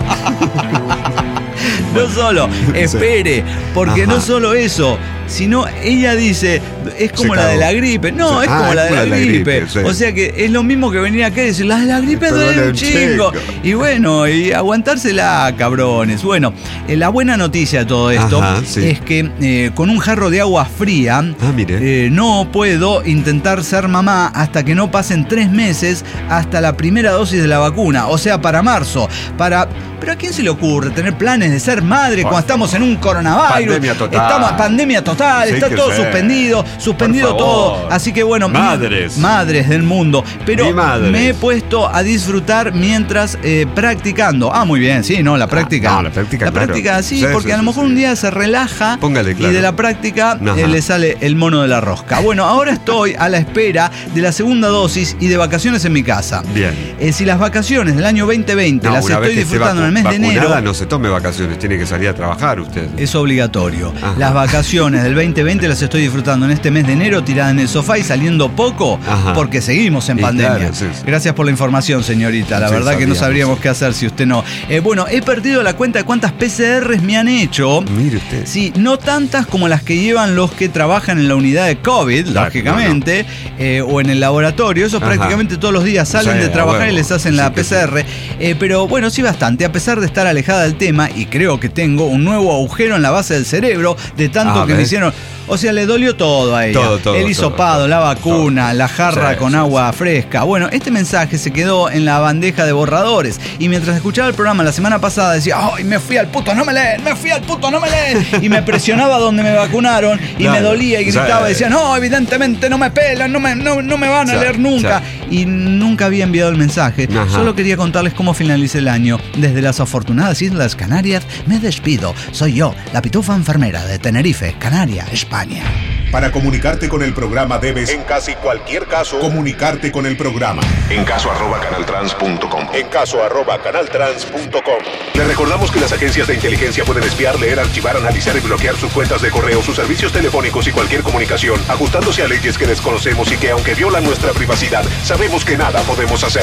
No solo, espere, porque Ajá. no solo eso, sino ella dice, es como Se la de cagó. la gripe. No, Sí. es Ah, como es la de como la, la de la gripe. gripe, sí. O sea que es lo mismo que venir acá y decir, la de la gripe Pero duele duele un un chingo. chingo. Y bueno, y aguantársela, cabrones. Bueno, eh, la buena noticia de todo esto Ajá, sí. es que eh, con un jarro de agua fría, Ah, mire. eh, no puedo intentar ser mamá hasta que no pasen tres meses hasta la primera dosis de la vacuna. O sea, para marzo. Para. Pero ¿a quién se le ocurre tener planes de ser madre cuando estamos en un coronavirus? Pandemia total. Estamos pandemia total, Sí está que todo sí. suspendido, suspendido Por favor. todo. Así que bueno, Madres. madres del mundo. Pero Mi madres. me he puesto a disfrutar mientras eh, practicando. Ah, muy bien, sí, no, la práctica. no, la práctica, La claro. práctica, sí, Sí, porque sí, a lo sí, mejor sí. un día se relaja Póngale, claro. y de la práctica Ajá. eh, le sale el mono de la rosca. Bueno, ahora estoy a la espera de la segunda dosis y de vacaciones en mi casa. Bien. Eh, si las vacaciones del año veinte veinte No, las una vez estoy que esté disfrutando en el mes vacu- de enero, vacunada, no se tome vacaciones, tiene que salir a trabajar usted. es obligatorio. Ajá. Las vacaciones del veinte veinte las estoy disfrutando en este mes de enero, tirada en el sofá y saliendo poco, Ajá. porque seguimos en Y pandemia. claro, sí, sí. Gracias por la información, señorita. La Sí, verdad que no sabíamos, sabríamos sí. qué hacer si usted no. Eh, bueno, he perdido la cuenta de cuántas P C Rs me han hecho. Mire usted. Sí, no tantas como las que llevan los que trabajan en la unidad de COVID, Claro, lógicamente, eh, o en el laboratorio. Esos Ajá. prácticamente todos los días salen Sí, de a trabajar y huevo. les hacen la Sí que P C R. Eh, pero bueno, sí bastante. A pesar de estar alejada del tema, y creo que tengo un nuevo agujero en la base del cerebro de tanto A que me ver. hicieron. O sea, le dolió todo a ella. Todo, todo, El todo, hisopado, todo, la vacuna, todo. la jarra Sí, con sí, agua fresca. Bueno, este mensaje se quedó en la bandeja de borradores. Y mientras escuchaba el programa la semana pasada decía, ¡ay, me fui al puto, no me leen! ¡Me fui al puto, no me leen! Y me presionaba donde me vacunaron y Claro. me dolía y gritaba y Sí. decía, no, evidentemente no me pelan, no me, no, no me van a Sí, leer nunca. Y nunca había enviado el mensaje. Ajá. Solo quería contarles cómo finalicé el año. Desde las afortunadas Islas Canarias me despido. Soy yo, la pitufa enfermera de Tenerife, Canaria, España. Para comunicarte con el programa debes, en casi cualquier caso, comunicarte con el programa. En caso arroba canaltrans punto com. En caso arroba canaltrans punto com. Le recordamos que las agencias de inteligencia pueden espiar, leer, archivar, analizar y bloquear sus cuentas de correo, sus servicios telefónicos y cualquier comunicación, ajustándose a leyes que desconocemos y que, aunque violan nuestra privacidad, sabemos que nada podemos hacer.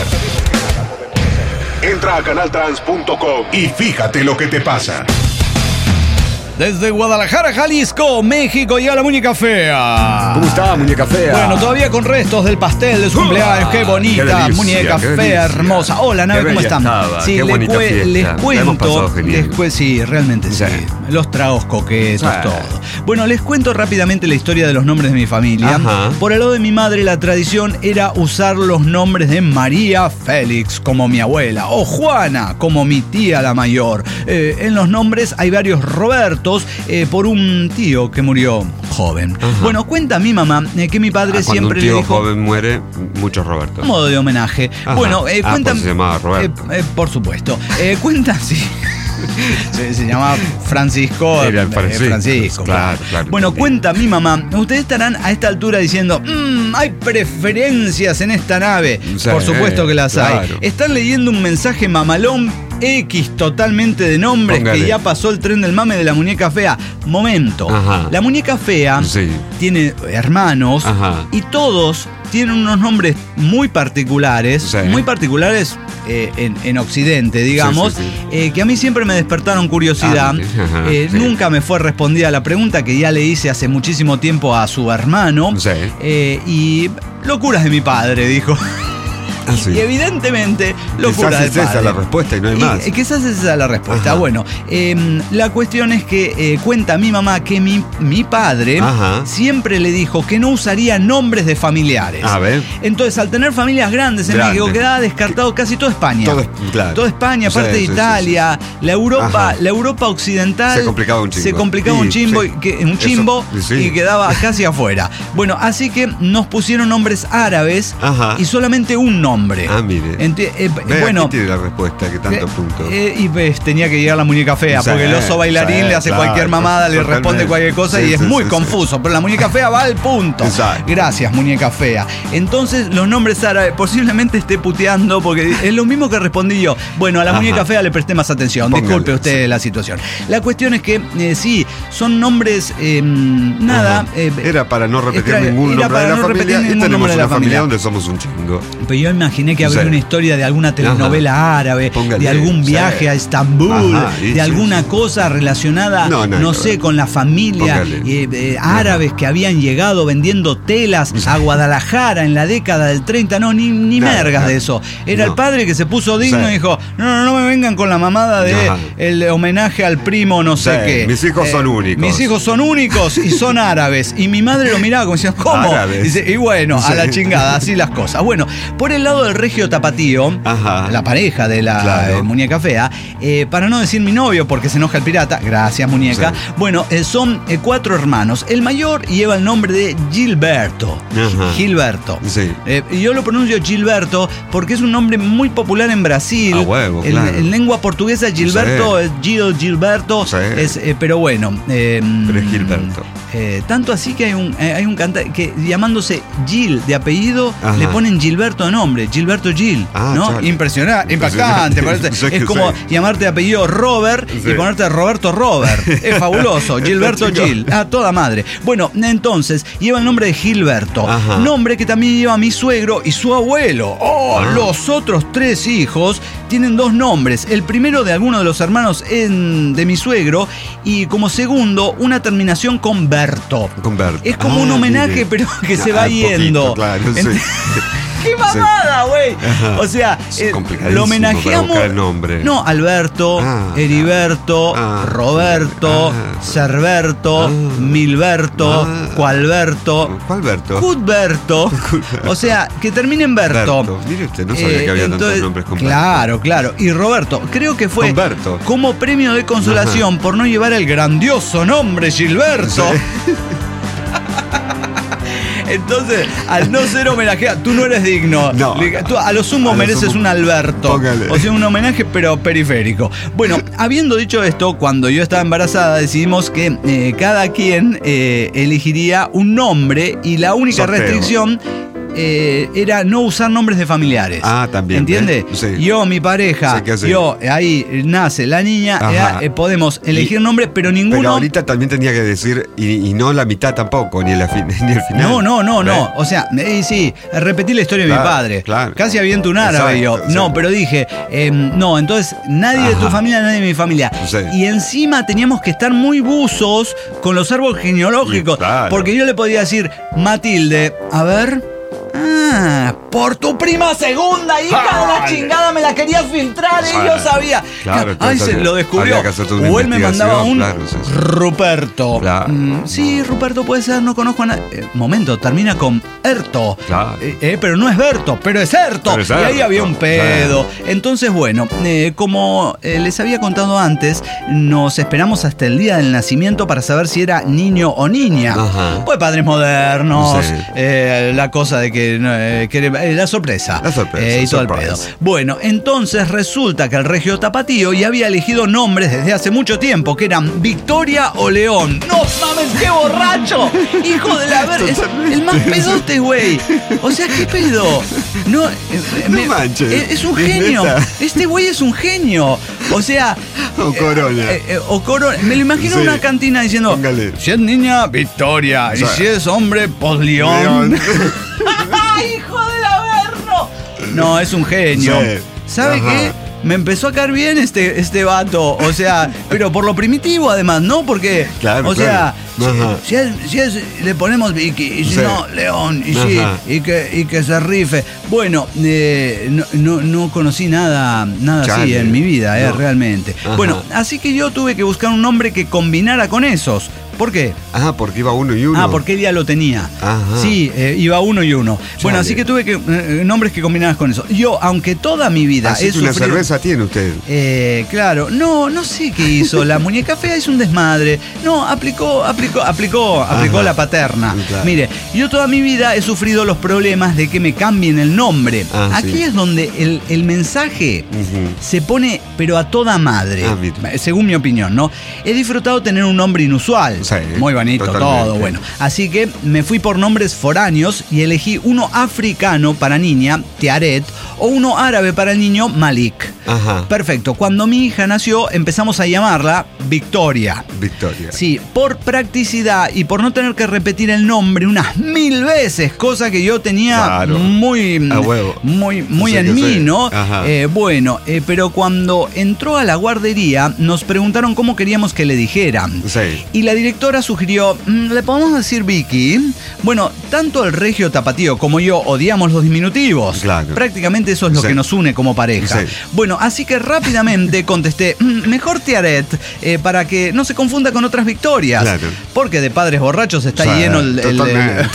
Entra a canaltrans punto com y fíjate lo que te pasa. Desde Guadalajara, Jalisco, México, llega la muñeca fea. ¿Cómo está, muñeca fea? Bueno, todavía con restos del pastel de su cumpleaños. Qué bonita, Qué delicia, muñeca qué fea, delicia. hermosa. Hola, nave, Qué ¿cómo bella están? estaba, Sí, qué le bonita cue- fiesta. les La hemos cuento. pasado genial. les cue- sí, realmente sí. Sí. Los tragos coquetos, Sí. todo. Bueno, les cuento rápidamente la historia de los nombres de mi familia. Ajá. Por el lado de mi madre, la tradición era usar los nombres de María Félix, como mi abuela, o Juana, como mi tía la mayor. Eh, en los nombres hay varios Robertos, eh, por un tío que murió joven. Ajá. Bueno, cuenta mi mamá eh, que mi padre Ah, cuando siempre un tío le dijo... joven muere, muchos Robertos. Un modo de homenaje. Ajá. Bueno, eh, Ah, cuenta. pues se llamaba Roberto. eh, eh, por supuesto. Eh, cuenta, sí. Se, se llamaba Francisco. Era eh, Francisco, Francisco, claro, claro, Bueno, entendí. cuenta mi mamá. Ustedes estarán a esta altura diciendo, "Mm, hay preferencias en esta nave. Sí, por supuesto que las claro. hay. Están leyendo un mensaje mamalón X totalmente de nombres Póngale. que ya pasó el tren del mame de la muñeca fea. Momento. Ajá. La muñeca fea Sí. tiene hermanos Ajá. y todos tienen unos nombres muy particulares, Sí. muy particulares eh, en, en Occidente, digamos, Sí, sí, sí. eh, que a mí siempre me despertaron curiosidad. Ah, sí. Ajá, Eh, sí. Nunca me fue respondida la pregunta que ya le hice hace muchísimo tiempo a su hermano. Sí. Eh, y locuras de mi padre, dijo. Ah, sí. Y evidentemente, locura del Quizás es padre. esa la respuesta y no hay más. Y, quizás esa es la respuesta. Ajá. Bueno, eh, la cuestión es que eh, cuenta mi mamá que mi, mi padre Ajá. siempre le dijo que no usaría nombres de familiares. A ver. Entonces, al tener familias grandes en Grande. México, quedaba descartado casi toda España. Todo es- claro. Toda España, Sí, parte de sí, sí, Italia, la Europa, Ajá. la Europa occidental. Se complicaba un chimbo. Se complicaba Sí, un chimbo, sí. y que, un Eso, chimbo sí. y quedaba casi afuera. Bueno, así que nos pusieron nombres árabes Ajá. y solamente un nombre. Ah, mire. Enti- eh, Ve, bueno, aquí tiene la respuesta, que tanto eh, punto. eh, y pues tenía que llegar la muñeca fea, Sí, porque el oso bailarín sí, le hace claro, cualquier mamada, le totalmente. responde cualquier cosa Sí, y es sí, muy sí, confuso. Pero la muñeca fea va al punto. Exacto. Gracias, muñeca fea. Entonces, los nombres árabes, posiblemente esté puteando, porque es lo mismo que respondí yo. Bueno, a la Ajá. muñeca fea le presté más atención. Póngale, Disculpe usted sí. la situación. La cuestión es que, eh, sí, son nombres, eh, nada. Ajá. eh, Era para no repetir extraño. ningún Era nombre para de la no repetir familia. Y ningún tenemos nombre de una la familia familia. donde somos un chingo. Pero yo imaginé que habría Sí. una historia de alguna telenovela árabe, Póngale, de algún sí. viaje a Estambul, Ajá, y de sí, alguna sí. cosa relacionada, No, no, nada que sé, ver. con la familia Póngale. eh, eh, árabes que habían llegado vendiendo telas a Guadalajara en la década del treinta. No, ni, ni Nada, mergas nada. de eso. Era No. el padre que se puso digno Sí. y dijo, no, no, no me vengan con la mamada de Ajá. el homenaje al primo no sé Sí, qué. mis hijos son únicos. Mis hijos son únicos y son árabes. Y mi madre lo miraba como diciendo, ¿cómo? Árabes. Dice, y bueno, a Sí. la chingada, así las cosas. Bueno, por el lado del regio tapatío, Ajá. la pareja de la Claro. eh, muñeca fea, eh, para no decir mi novio porque se enoja el pirata, gracias muñeca, Sí. bueno, eh, son eh, cuatro hermanos. El mayor lleva el nombre de Gilberto. Ajá. Gilberto. Sí. Eh, yo lo pronuncio Gilberto porque es un nombre muy popular en Brasil. A huevo, En- claro. en lengua portuguesa, Gilberto Sí. es Gil, Gilberto. Sí. Es, eh, pero bueno. eh, Pero es Gilberto. eh, tanto así que hay un, eh, hay un cantante que llamándose Gil de apellido, Ajá. le ponen Gilberto de nombre, Gilberto Gil. Ah, ¿no? chale. Impresionante, impactante. Impresionante. parece. Sí que Es como sí. llamarte de apellido Robert Sí. y ponerte Roberto Robert. Es fabuloso. Gilberto Está Gil. A toda madre. Bueno, entonces lleva el nombre de Gilberto. Ajá. Nombre que también lleva mi suegro y su abuelo. Oh, Ah. los otros tres hijos tienen dos nombres. El primero de alguno de los hermanos en- de mi suegro y como segundo una terminación con Berto. Con Berto. Es como Ah, un homenaje, mire. pero que se va Ah, yendo. poquito, claro, sí. Ent- ¡Qué mamada, güey! Ajá. O sea, Es eh, complicadísimo lo homenajeamos. para buscar el nombre. No, Alberto, Ah, Heriberto, ah, Roberto, ah, Cerberto, ah, Milberto, ah, Cualberto, ¿Cuál Berto? Cudberto. O sea, que termine en Berto. Berto. Mire usted, no sabía Eh, que había entonces, tantos nombres con Berto. Claro, claro. Y Roberto, creo que fue Con Berto. como premio de consolación por no llevar el grandioso nombre Gilberto. Sí. Entonces, al no ser homenajeado, tú no eres digno. No. Le- tú a lo sumo A lo mereces sumo, un Alberto. póngale. O sea, un homenaje, pero periférico. Bueno, habiendo dicho esto, cuando yo estaba embarazada, decidimos que eh, cada quien eh, elegiría un nombre y la única Sorteo. restricción eh, era no usar nombres de familiares. Ah, también, ¿Entiende? ¿eh? Sí. Yo, mi pareja, Sí, que sí. yo, eh, ahí nace la niña, Ajá. eh, eh, podemos elegir Y- nombres, pero ninguno. Pero ahorita también tenía que decir, y, y no la mitad tampoco, ni, la fin- ni el final. No, no, no, ¿Ve? no. O sea, eh, sí, repetí la historia de Claro, mi padre. claro. Casi aviento un árabe yo. Exacto, No, sí. pero dije, eh, no, entonces nadie de tu Ajá. familia, nadie de mi familia. Sí. Y encima teníamos que estar muy buzos con los árboles genealógicos. Y claro. Porque yo le podía decir, Matilde, a ver. Ah, por tu prima segunda, hija de la Ay. chingada, me la querías filtrar y yo sabía. Claro, Ay, se entonces lo descubrió. había que hacer toda una O él me mandaba un investigación, claro, sí, sí. Ruperto. Claro. Mm, sí, Ruperto puede ser, no conozco a nadie. Eh, momento, termina con Erto. Claro. Eh, eh, pero no es Berto, pero es Erto. Pero es y ahí Erto, había un pedo. Entonces, bueno, eh, como eh, les había contado antes, nos esperamos hasta el día del nacimiento para saber si era niño o niña. Ajá. Pues padres modernos, Sí. eh, la cosa de que, eh, que- eh, la sorpresa. La sorpresa, Eh, y todo el surprise. pedo. Bueno, entonces resulta que el regio tapatío ya había elegido nombres desde hace mucho tiempo, que eran Victoria o León. ¡No mames, qué borracho! ¡Hijo de la ver! Es el más pedote, güey. O sea, ¿qué pedo? No, eh, No manches. Es, es un ¿Es genio. neta? Este güey es un genio. O sea. O Corona. eh, eh, o Corona. Me lo imagino en Sí. una cantina diciendo: Póngale. si es niña, Victoria. O sea, y si es hombre, pues León. León. ¡Hijo del averno! No, es un genio. Sí. ¿Sabe Ajá. qué? me empezó a caer bien este, este vato. O sea, pero por lo primitivo además, ¿no? Porque, claro, o sea, claro. si, si, es, si es, le ponemos Vicky, y si sí. no, León, y sí, y que, y que se rife. Bueno, eh, no, no, no conocí nada, nada Chale. así en mi vida, eh, No. realmente. Ajá. Bueno, así que yo tuve que buscar un nombre que combinara con esos. ¿Por qué? Ah, porque iba uno y uno. Ah, porque ella lo tenía. Ajá. Sí, eh, iba uno y uno. Chale. Bueno, así que tuve que eh, nombres que combinaras con eso. Yo, aunque toda mi vida Así he que una sufrido- cerveza tiene usted. Eh, claro, no, no sé qué hizo. La muñeca fea es un desmadre. No, aplicó, aplicó, aplicó, aplicó Ajá. la paterna. Claro. Mire, yo toda mi vida he sufrido los problemas de que me cambien el nombre. Ah, Aquí sí. es donde el, el mensaje Ujú. se pone, pero a toda madre. Ah, mira. Según mi opinión, ¿no? He disfrutado tener un nombre inusual. Sí, Muy bonito, totalmente. todo bueno. Así que me fui por nombres foráneos y elegí uno africano para niña, Tiaret, o uno árabe para el niño, Malik. Ajá. Perfecto. Cuando mi hija nació, empezamos a llamarla Victoria. Victoria. Sí, por practicidad y por no tener que repetir el nombre unas mil veces, cosa que yo tenía Claro. muy, A huevo. muy, muy Sí, en que mí, sí. ¿no? Ajá. Eh, bueno, eh, pero cuando entró a la guardería, nos preguntaron cómo queríamos que le dijeran. Sí. Y la directora sugirió, "Mm, ¿le podemos decir Vicky? Bueno, tanto el regio tapatío como yo odiamos los diminutivos. Claro. Prácticamente eso es lo Sí. que nos une como pareja. Sí. Bueno, así que rápidamente contesté, "Mm, mejor Tiaret, eh, para que no se confunda con otras Victorias. Claro. Porque de padres borrachos está Sí, lleno el, el- el- totalmente.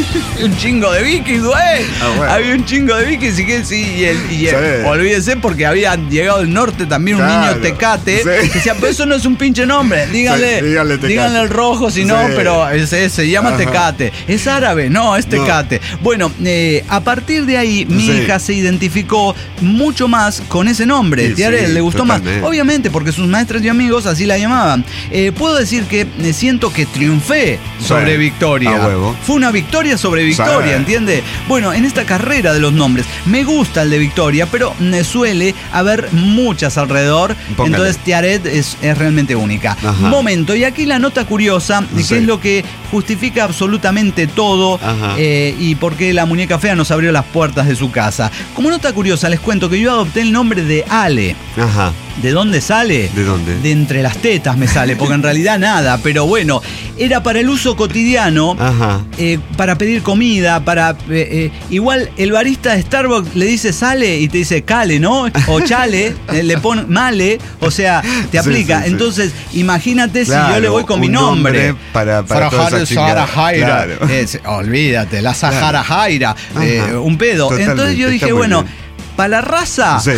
un chingo de Vikis, güey. Ah, bueno. Había un chingo de Vikis y que sí, y, el, y el- Sí. olvídese porque había llegado del norte también un Claro. niño Tecate. Sí. Que decía, pero eso no es un pinche nombre. Díganle, Sí, díganle Tecate. díganle el rojo, si no, Sí. pero ese, se llama Ajá. Tecate. ¿Es árabe? No, es Tecate. Bueno, eh, a partir de ahí, mi Sí. hija se identificó mucho más con ese nombre. Sí, Tiaret, sí, le gustó totalmente. más. Obviamente, porque sus maestros y amigos así la llamaban. Eh, puedo decir que eh, siento que triunfé sobre Sí, Victoria. a huevo. Fue una victoria sobre Victoria, Sí. ¿entiende? Bueno, en esta carrera de los nombres, me gusta el de Victoria, pero me suele haber muchas alrededor. Póngale. Entonces Tiaret es, es realmente única. Ajá. Momento, y aquí la nota curiosa, de Sí. que es lo que justifica absolutamente todo Ajá. eh, y por qué la muñeca fea nos abrió las puertas de su casa. Como nota curiosa, les cuento que yo adopté el nombre de Ale. Ajá. ¿De dónde sale? ¿De dónde? De entre las tetas me sale, porque en realidad nada, pero bueno, era para el uso cotidiano, Ajá. eh, para pedir comida, para... eh, eh, igual el barista de Starbucks le dice sale y te dice cale, ¿no? O chale, eh, le pone male, o sea, te Sí, aplica. sí, sí. Entonces, imagínate si Claro, yo le voy con mi un nombre. nombre para- para toda esa Farahar chingada. Sahara Jaira. Claro. Es- olvídate, la Sahara Jaira, eh, Ajá. un pedo. Totalmente, Entonces yo está dije, muy bueno, bien. para la raza... Sí.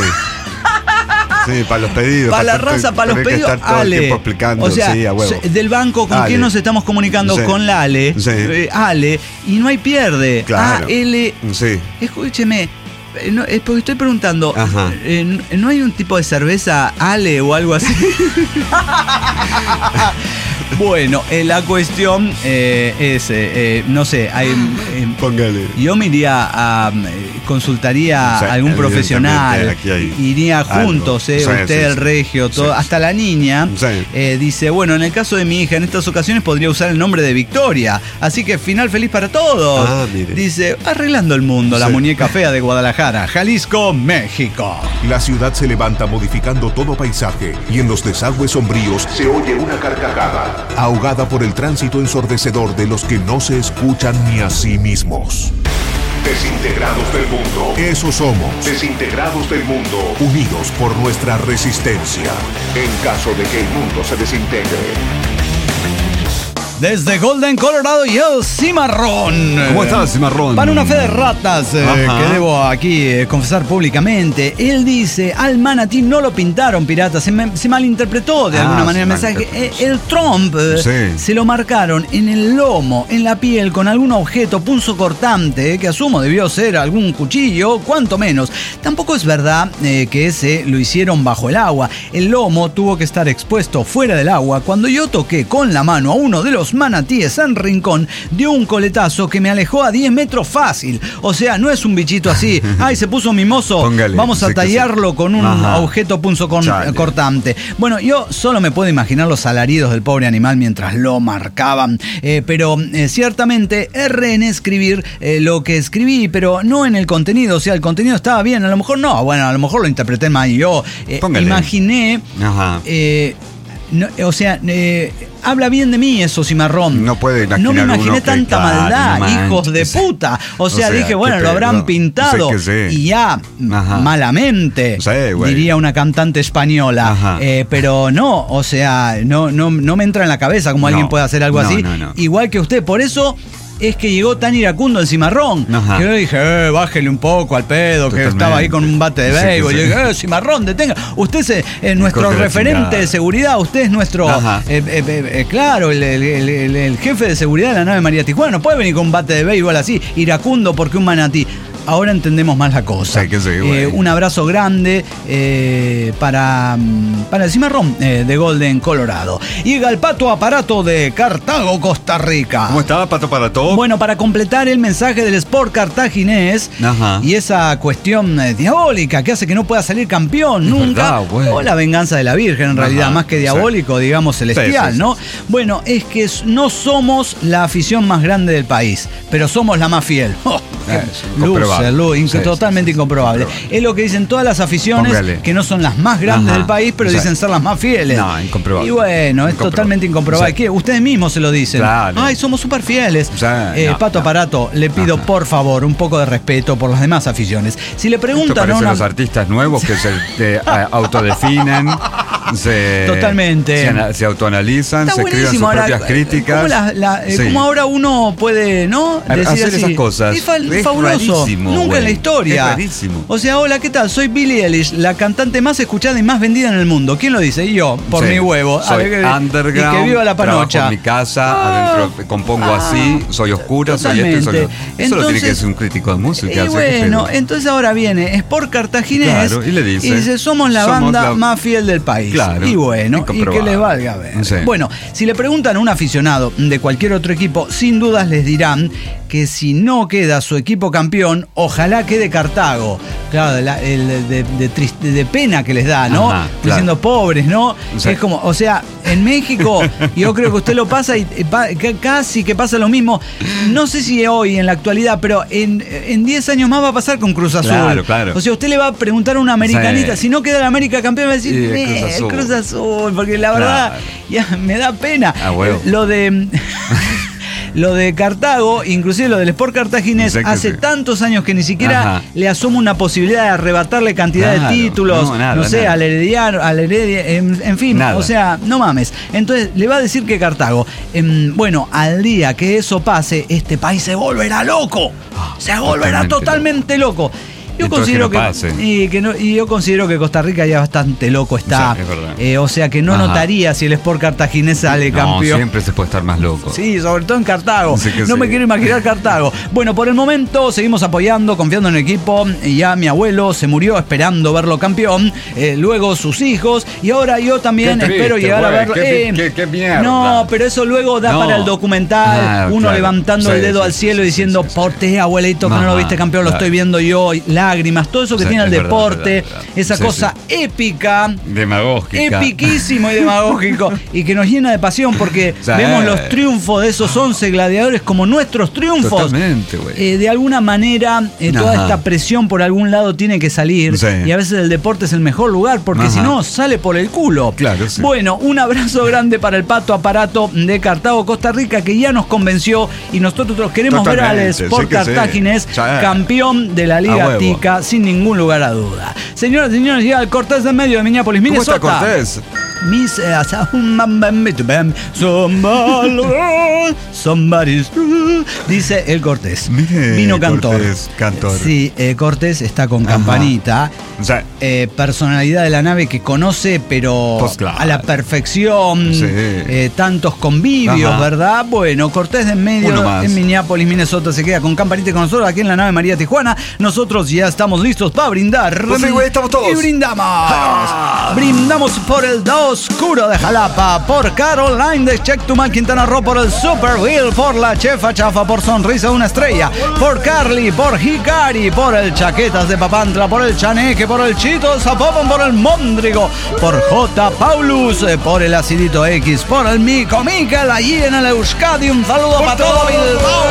Sí, para los pedidos. Para la estar- raza, para los tener que pedidos, estar todo el Ale. tiempo explicando, O sea, sí, a huevo. se- del banco, ¿con Ale. quién nos estamos comunicando? Sí. Con la Ale. Sí. Eh, Ale. Y no hay pierde. Claro. A L. Sí. Escúcheme. eh, no, es porque estoy preguntando, Ajá. eh, n- ¿no hay un tipo de cerveza Ale o algo así? Bueno, eh, la cuestión eh, es, eh, eh, no sé, hay, eh, Póngale. yo me iría a, eh, consultaría Sí, a algún profesional, evidentemente, aquí hay iría algo. juntos, eh, Sí, usted, sí, el sí. regio, todo, Sí, hasta la niña, Sí. eh, dice, bueno, en el caso de mi hija, en estas ocasiones podría usar el nombre de Victoria, así que final feliz para todos. Ah, mire. Dice, arreglando el mundo, la Sí. muñeca fea de Guadalajara, Jalisco, México. La ciudad se levanta modificando todo paisaje y en los desagües sombríos se oye una carcajada, ahogada por el tránsito ensordecedor de los que no se escuchan ni a sí mismos. Desintegrados del mundo. Eso somos. Desintegrados del mundo. Unidos por nuestra resistencia. En caso de que el mundo se desintegre. Desde Golden, Colorado y el Cimarrón. ¿Cómo estás, Cimarrón? Para una fe de ratas, eh, Ajá. que debo aquí eh, confesar públicamente. Él dice, al manatí no lo pintaron piratas, se, me- se malinterpretó de Ah, alguna se manera el mensaje. Eh, malinterpretó. El Trump eh, Sí. se lo marcaron en el lomo, en la piel, con algún objeto punzocortante, eh, que asumo debió ser algún cuchillo, cuanto menos. Tampoco es verdad eh, que ese lo hicieron bajo el agua. El lomo tuvo que estar expuesto fuera del agua. Cuando yo toqué con la mano a uno de los los manatíes en Rincón dio un coletazo que me alejó a diez metros fácil. O sea, no es un bichito así. Ay, se puso mimoso. Póngale, vamos a tallarlo sí. con un Ajá. objeto punzo con, cortante. Bueno, yo solo me puedo imaginar los alaridos del pobre animal mientras lo marcaban. Eh, pero eh, ciertamente erré en escribir eh, lo que escribí, pero no en el contenido. O sea, el contenido estaba bien. A lo mejor no. Bueno, a lo mejor lo interpreté mal. Yo eh, imaginé... Ajá. Eh, no, o sea, eh, habla bien de mí eso, Cimarrón. No puede imaginar. No me imaginé tanta que, maldad, claro, hijos de puta. O sea, o sea dije, bueno, lo habrán pedo. pintado. Sí que sí. Y ya, Ajá. malamente, sí, diría una cantante española. Eh, pero no, o sea, no, no, no me entra en la cabeza como no, alguien puede hacer algo no, así. No, no. Igual que usted, por eso... es que llegó tan iracundo el Cimarrón. Ajá. Que yo dije, eh, bájele un poco al pedo, Totalmente. que estaba ahí con un bate de béisbol. Sí, sí. Y yo dije, eh, Cimarrón, detenga. Usted es eh, nuestro referente de seguridad, usted es nuestro, eh, eh, eh, claro, el, el, el, el jefe de seguridad de la nave María Tijuana. No puede venir con un bate de béisbol así, iracundo porque un manatí. Ahora entendemos más la cosa. Sí, que sí, eh, un abrazo grande eh, para, para el Cimarrón eh, de Golden, Colorado. Llega el Pato Aparato de Cartago, Costa Rica. ¿Cómo estaba, Pato Aparato? Bueno, para completar el mensaje del Sport cartaginés Ajá. y esa cuestión eh, diabólica que hace que no pueda salir campeón es nunca. Verdad, bueno. O la venganza de la Virgen, en realidad, Ajá, más que diabólico, sí. digamos, celestial, sí, sí, ¿no? Sí. Bueno, es que no somos la afición más grande del país, pero somos la más fiel. Oh, Luce, Lu, sí, totalmente sí, incomprobable. incomprobable. Es lo que dicen todas las aficiones Póngale. que no son las más grandes Ajá. del país, pero o sea, dicen ser las más fieles. No, incomprobable. Y bueno, es totalmente incomprobable. O sea, ¿qué? Ustedes mismos se lo dicen. Claro. Ay, somos súper fieles. O sea, eh, no, Pato no. Aparato, le pido Ajá. por favor un poco de respeto por las demás aficiones. Si le preguntan a una... los artistas nuevos que se eh, autodefinen, se, totalmente. se, se autoanalizan, Está se escriben sus ahora, propias críticas. ¿Cómo, la, la, eh, sí. ¿Cómo ahora uno puede, no? Decir hacer así. esas cosas? Es, fa es fabuloso. Rarísimo, Nunca güey. en la historia. Es rarísimo. O sea, hola, ¿qué tal? Soy Billie Eilish, la cantante más escuchada y más vendida en el mundo. ¿Quién lo dice? Yo, por sí. mi huevo. Soy ver, underground, y que viva la panocha. trabajo en mi casa, ah, adentro compongo ah, así, soy oscura, totalmente. soy esto y soy lo... Eso entonces, lo tiene que decir un crítico de música. Y bueno, entonces ahora viene Sport Cartaginés claro, y, le dice, y dice, somos la somos banda la... más fiel del país. Claro, y bueno, y que les valga ver. Sí. Bueno, si le preguntan a un aficionado de cualquier otro equipo, sin dudas les dirán que si no queda su equipo campeón, ojalá quede Cartago. Claro, la, el, de, de, de, de pena que les da, ¿no? Ajá, claro. Diciendo pobres, ¿no? Sí. Es como, o sea, en México, yo creo que usted lo pasa y, y pa, casi que pasa lo mismo. No sé si hoy, en la actualidad, pero en diez años más va a pasar con Cruz Azul. Claro, claro. O sea, usted le va a preguntar a un americanista, sí. si no queda el América campeón, va a decir, sí, eh, Cruz Azul. Cruz Azul, porque la verdad, claro. ya me da pena. Ah, bueno. Lo de... Lo de Cartago, inclusive lo del Sport Cartaginés, hace sí. tantos años que ni siquiera Ajá. le asoma una posibilidad de arrebatarle cantidad claro. de títulos, no, nada, no sé, nada. al Herediano, al Heredia, en, en fin, nada. o sea, no mames. Entonces le va a decir que Cartago, eh, bueno, al día que eso pase, este país se volverá loco, oh, se volverá totalmente, totalmente loco. loco. Yo considero que, no que, y que no, y yo considero que Costa Rica ya bastante loco está. Sí, es verdad. Eh, o sea que no Ajá. notaría si el Sport Cartaginés sale no, campeón. Siempre se puede estar más loco. Sí, sobre todo en Cartago. Sí no sí. me quiero imaginar Cartago. Bueno, por el momento seguimos apoyando, confiando en el equipo. Ya mi abuelo se murió esperando verlo campeón. Eh, luego sus hijos. Y ahora yo también triste, espero llegar güey, a verlo. Qué, eh, qué, qué mierda. No, pero eso luego da no. para el documental. Ah, uno claro. levantando sí, el dedo sí, al cielo sí, diciendo, sí, sí, por ti, abuelito, que no lo viste campeón, claro. lo estoy viendo yo. Lágrimas, todo eso que tiene el deporte, verdad, verdad, verdad. esa sí, cosa sí. épica, demagógica, epiquísimo y demagógico, y que nos llena de pasión porque o sea, vemos eh. los triunfos de esos once gladiadores como nuestros triunfos. Totalmente, güey. Eh, de alguna manera, eh, toda esta presión por algún lado tiene que salir, sí. y a veces el deporte es el mejor lugar porque si no, sale por el culo. Claro, sí. Bueno, un abrazo grande para el Pato Aparato de Cartago, Costa Rica, que ya nos convenció y nosotros queremos Totalmente. ver al Sport sí Cartaginés sí. campeón de la Liga Tica sin ningún lugar a duda. Señoras y señores, llega el Cortés de medio de Minneapolis, Minnesota. ¿Cómo está Cortés? Mis, somebody's dice el Cortés. Mire, Vino cantor. Cortés, cantor. Sí, eh, Cortés está con Ajá. campanita. O sea, eh, personalidad de la nave que conoce, pero pues claro. a la perfección, Sí. eh, tantos convivios, Ajá. ¿verdad? Bueno, Cortés de en medio, Uno más. en Minneapolis, Minnesota, se queda con campanita con nosotros aquí en la nave María Tijuana. Nosotros ya estamos listos para brindar. Pues sí, güey, estamos todos. Y brindamos. Ah. Brindamos por el Do Oscuro de Jalapa, por Caroline de Chetumal, Quintana Roo, por el Super Bill, por la Chefa Chafa, por Sonrisa de una Estrella, por Carly, por Hikari, por el Chaquetas de Papantla, por el Chaneque, por el Chito Zapopan, por el Móndrigo, por J. Paulus, eh, por el Acidito X, por el Mico Miquel, allí en el Euskadi. Un saludo para todo Bilbao.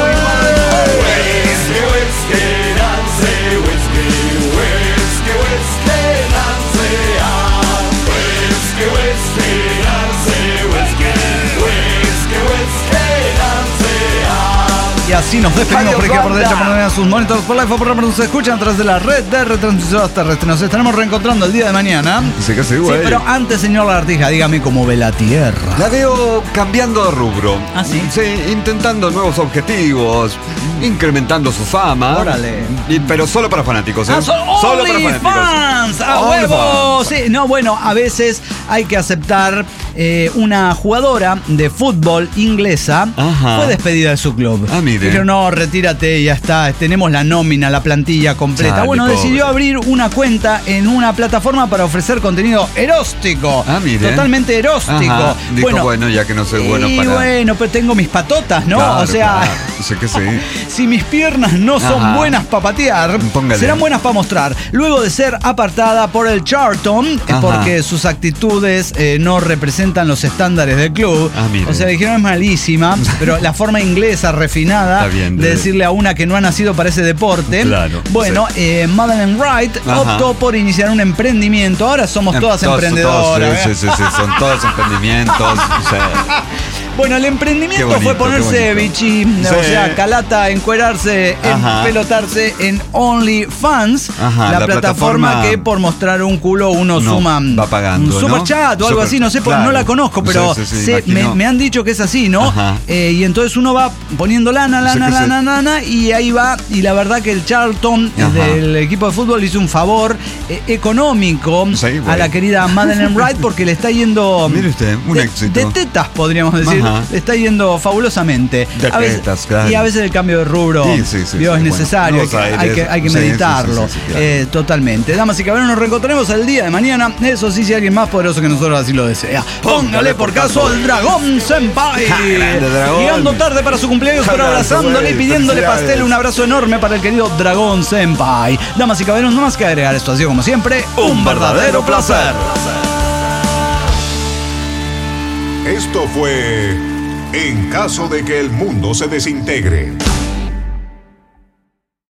Y así nos despedimos por aquí por derecha, por donde sus monitores por live o por nos escuchan a través de la red de retransmisoras terrestres. Nos estaremos reencontrando el día de mañana. Dice que sí, Sí, güey. pero antes, señor Lagartija, dígame cómo ve la Tierra. La veo cambiando de rubro. ¿Ah, sí? Sí, intentando nuevos objetivos, incrementando su fama. Órale. Y- pero solo para fanáticos, ¿eh? Ah, son solo para fanáticos. OnlyFans, a Only huevo. fans. Sí, no, bueno, a veces hay que aceptar eh, una jugadora de fútbol inglesa Ajá. fue despedida de su club. Ah, mire. Dijeron, no, retírate, ya está, tenemos la nómina, la plantilla completa. Chale, bueno, pobre. decidió abrir una cuenta en una plataforma para ofrecer contenido eróstico. Ah, mire. Totalmente eróstico. Ajá. Dijo, bueno, ya que no soy bueno y para- bueno, pero tengo mis patotas, ¿no? Claro, o sea, claro. Sé que sí. si mis piernas no son Ajá. buenas para patear, Póngale. serán buenas para mostrar. Luego de ser apartada por el Charlton, eh, Ajá. porque sus actitudes eh, no representan los estándares del club. Ah, mire. O sea, dijeron es malísima, pero la forma inglesa refinada Está bien, de de- decirle a una que no ha nacido para ese deporte. Claro, Bueno, eh, Madeleine Wright Ajá. optó por iniciar un emprendimiento. Ahora somos todas Em, todos- emprendedoras. todos, sí, sí, sí, sí, son todos emprendimientos. o sea, Bueno, el emprendimiento Qué bonito, fue ponerse qué bonito. bichi, Sí. o sea, calata, encuerarse, Ajá. empelotarse en OnlyFans, Ajá, la, la plataforma, plataforma que por mostrar un culo uno No, suma va pagando, un ¿no? super chat o algo Super- así, no sé, porque claro. no la conozco, pero Sí, sí, sí, sé- imagino. me, me han dicho que es así, ¿no? Ajá. Eh, y entonces uno va poniendo lana, Sí lana, que sí. lana, lana, y ahí va, y la verdad que el Charlton eh, Ajá. del equipo de fútbol hizo un favor eh, económico Sí, a güey. la querida Madeleine Wright porque le está yendo Mire usted, un de, éxito. de tetas, podríamos decir, Ajá. le está yendo fabulosamente. De A veces- tetas, claro. Y a veces el cambio de rubro Sí, sí, sí, Dios, sí, es bueno, necesario, nuevos hay, que, hay, que, aires. hay que Sí, sí, meditarlo. sí, sí, sí, claro. Eh, totalmente. Damas y caballeros, nos reencontraremos el día de mañana. Eso sí, si alguien más poderoso que nosotros así lo desea. Póngale por caso al Dragón Senpai. Ja, grande Dragón. Llegando tarde para su cumpleaños, pero Abrazo, abrazándole y güey, pidiéndole felicidades. pastel. Un abrazo enorme para el querido Dragón Senpai. Damas y caballeros, no más que agregar esto. Ha sido como siempre un verdadero placer. Esto fue En caso de que el mundo se desintegre.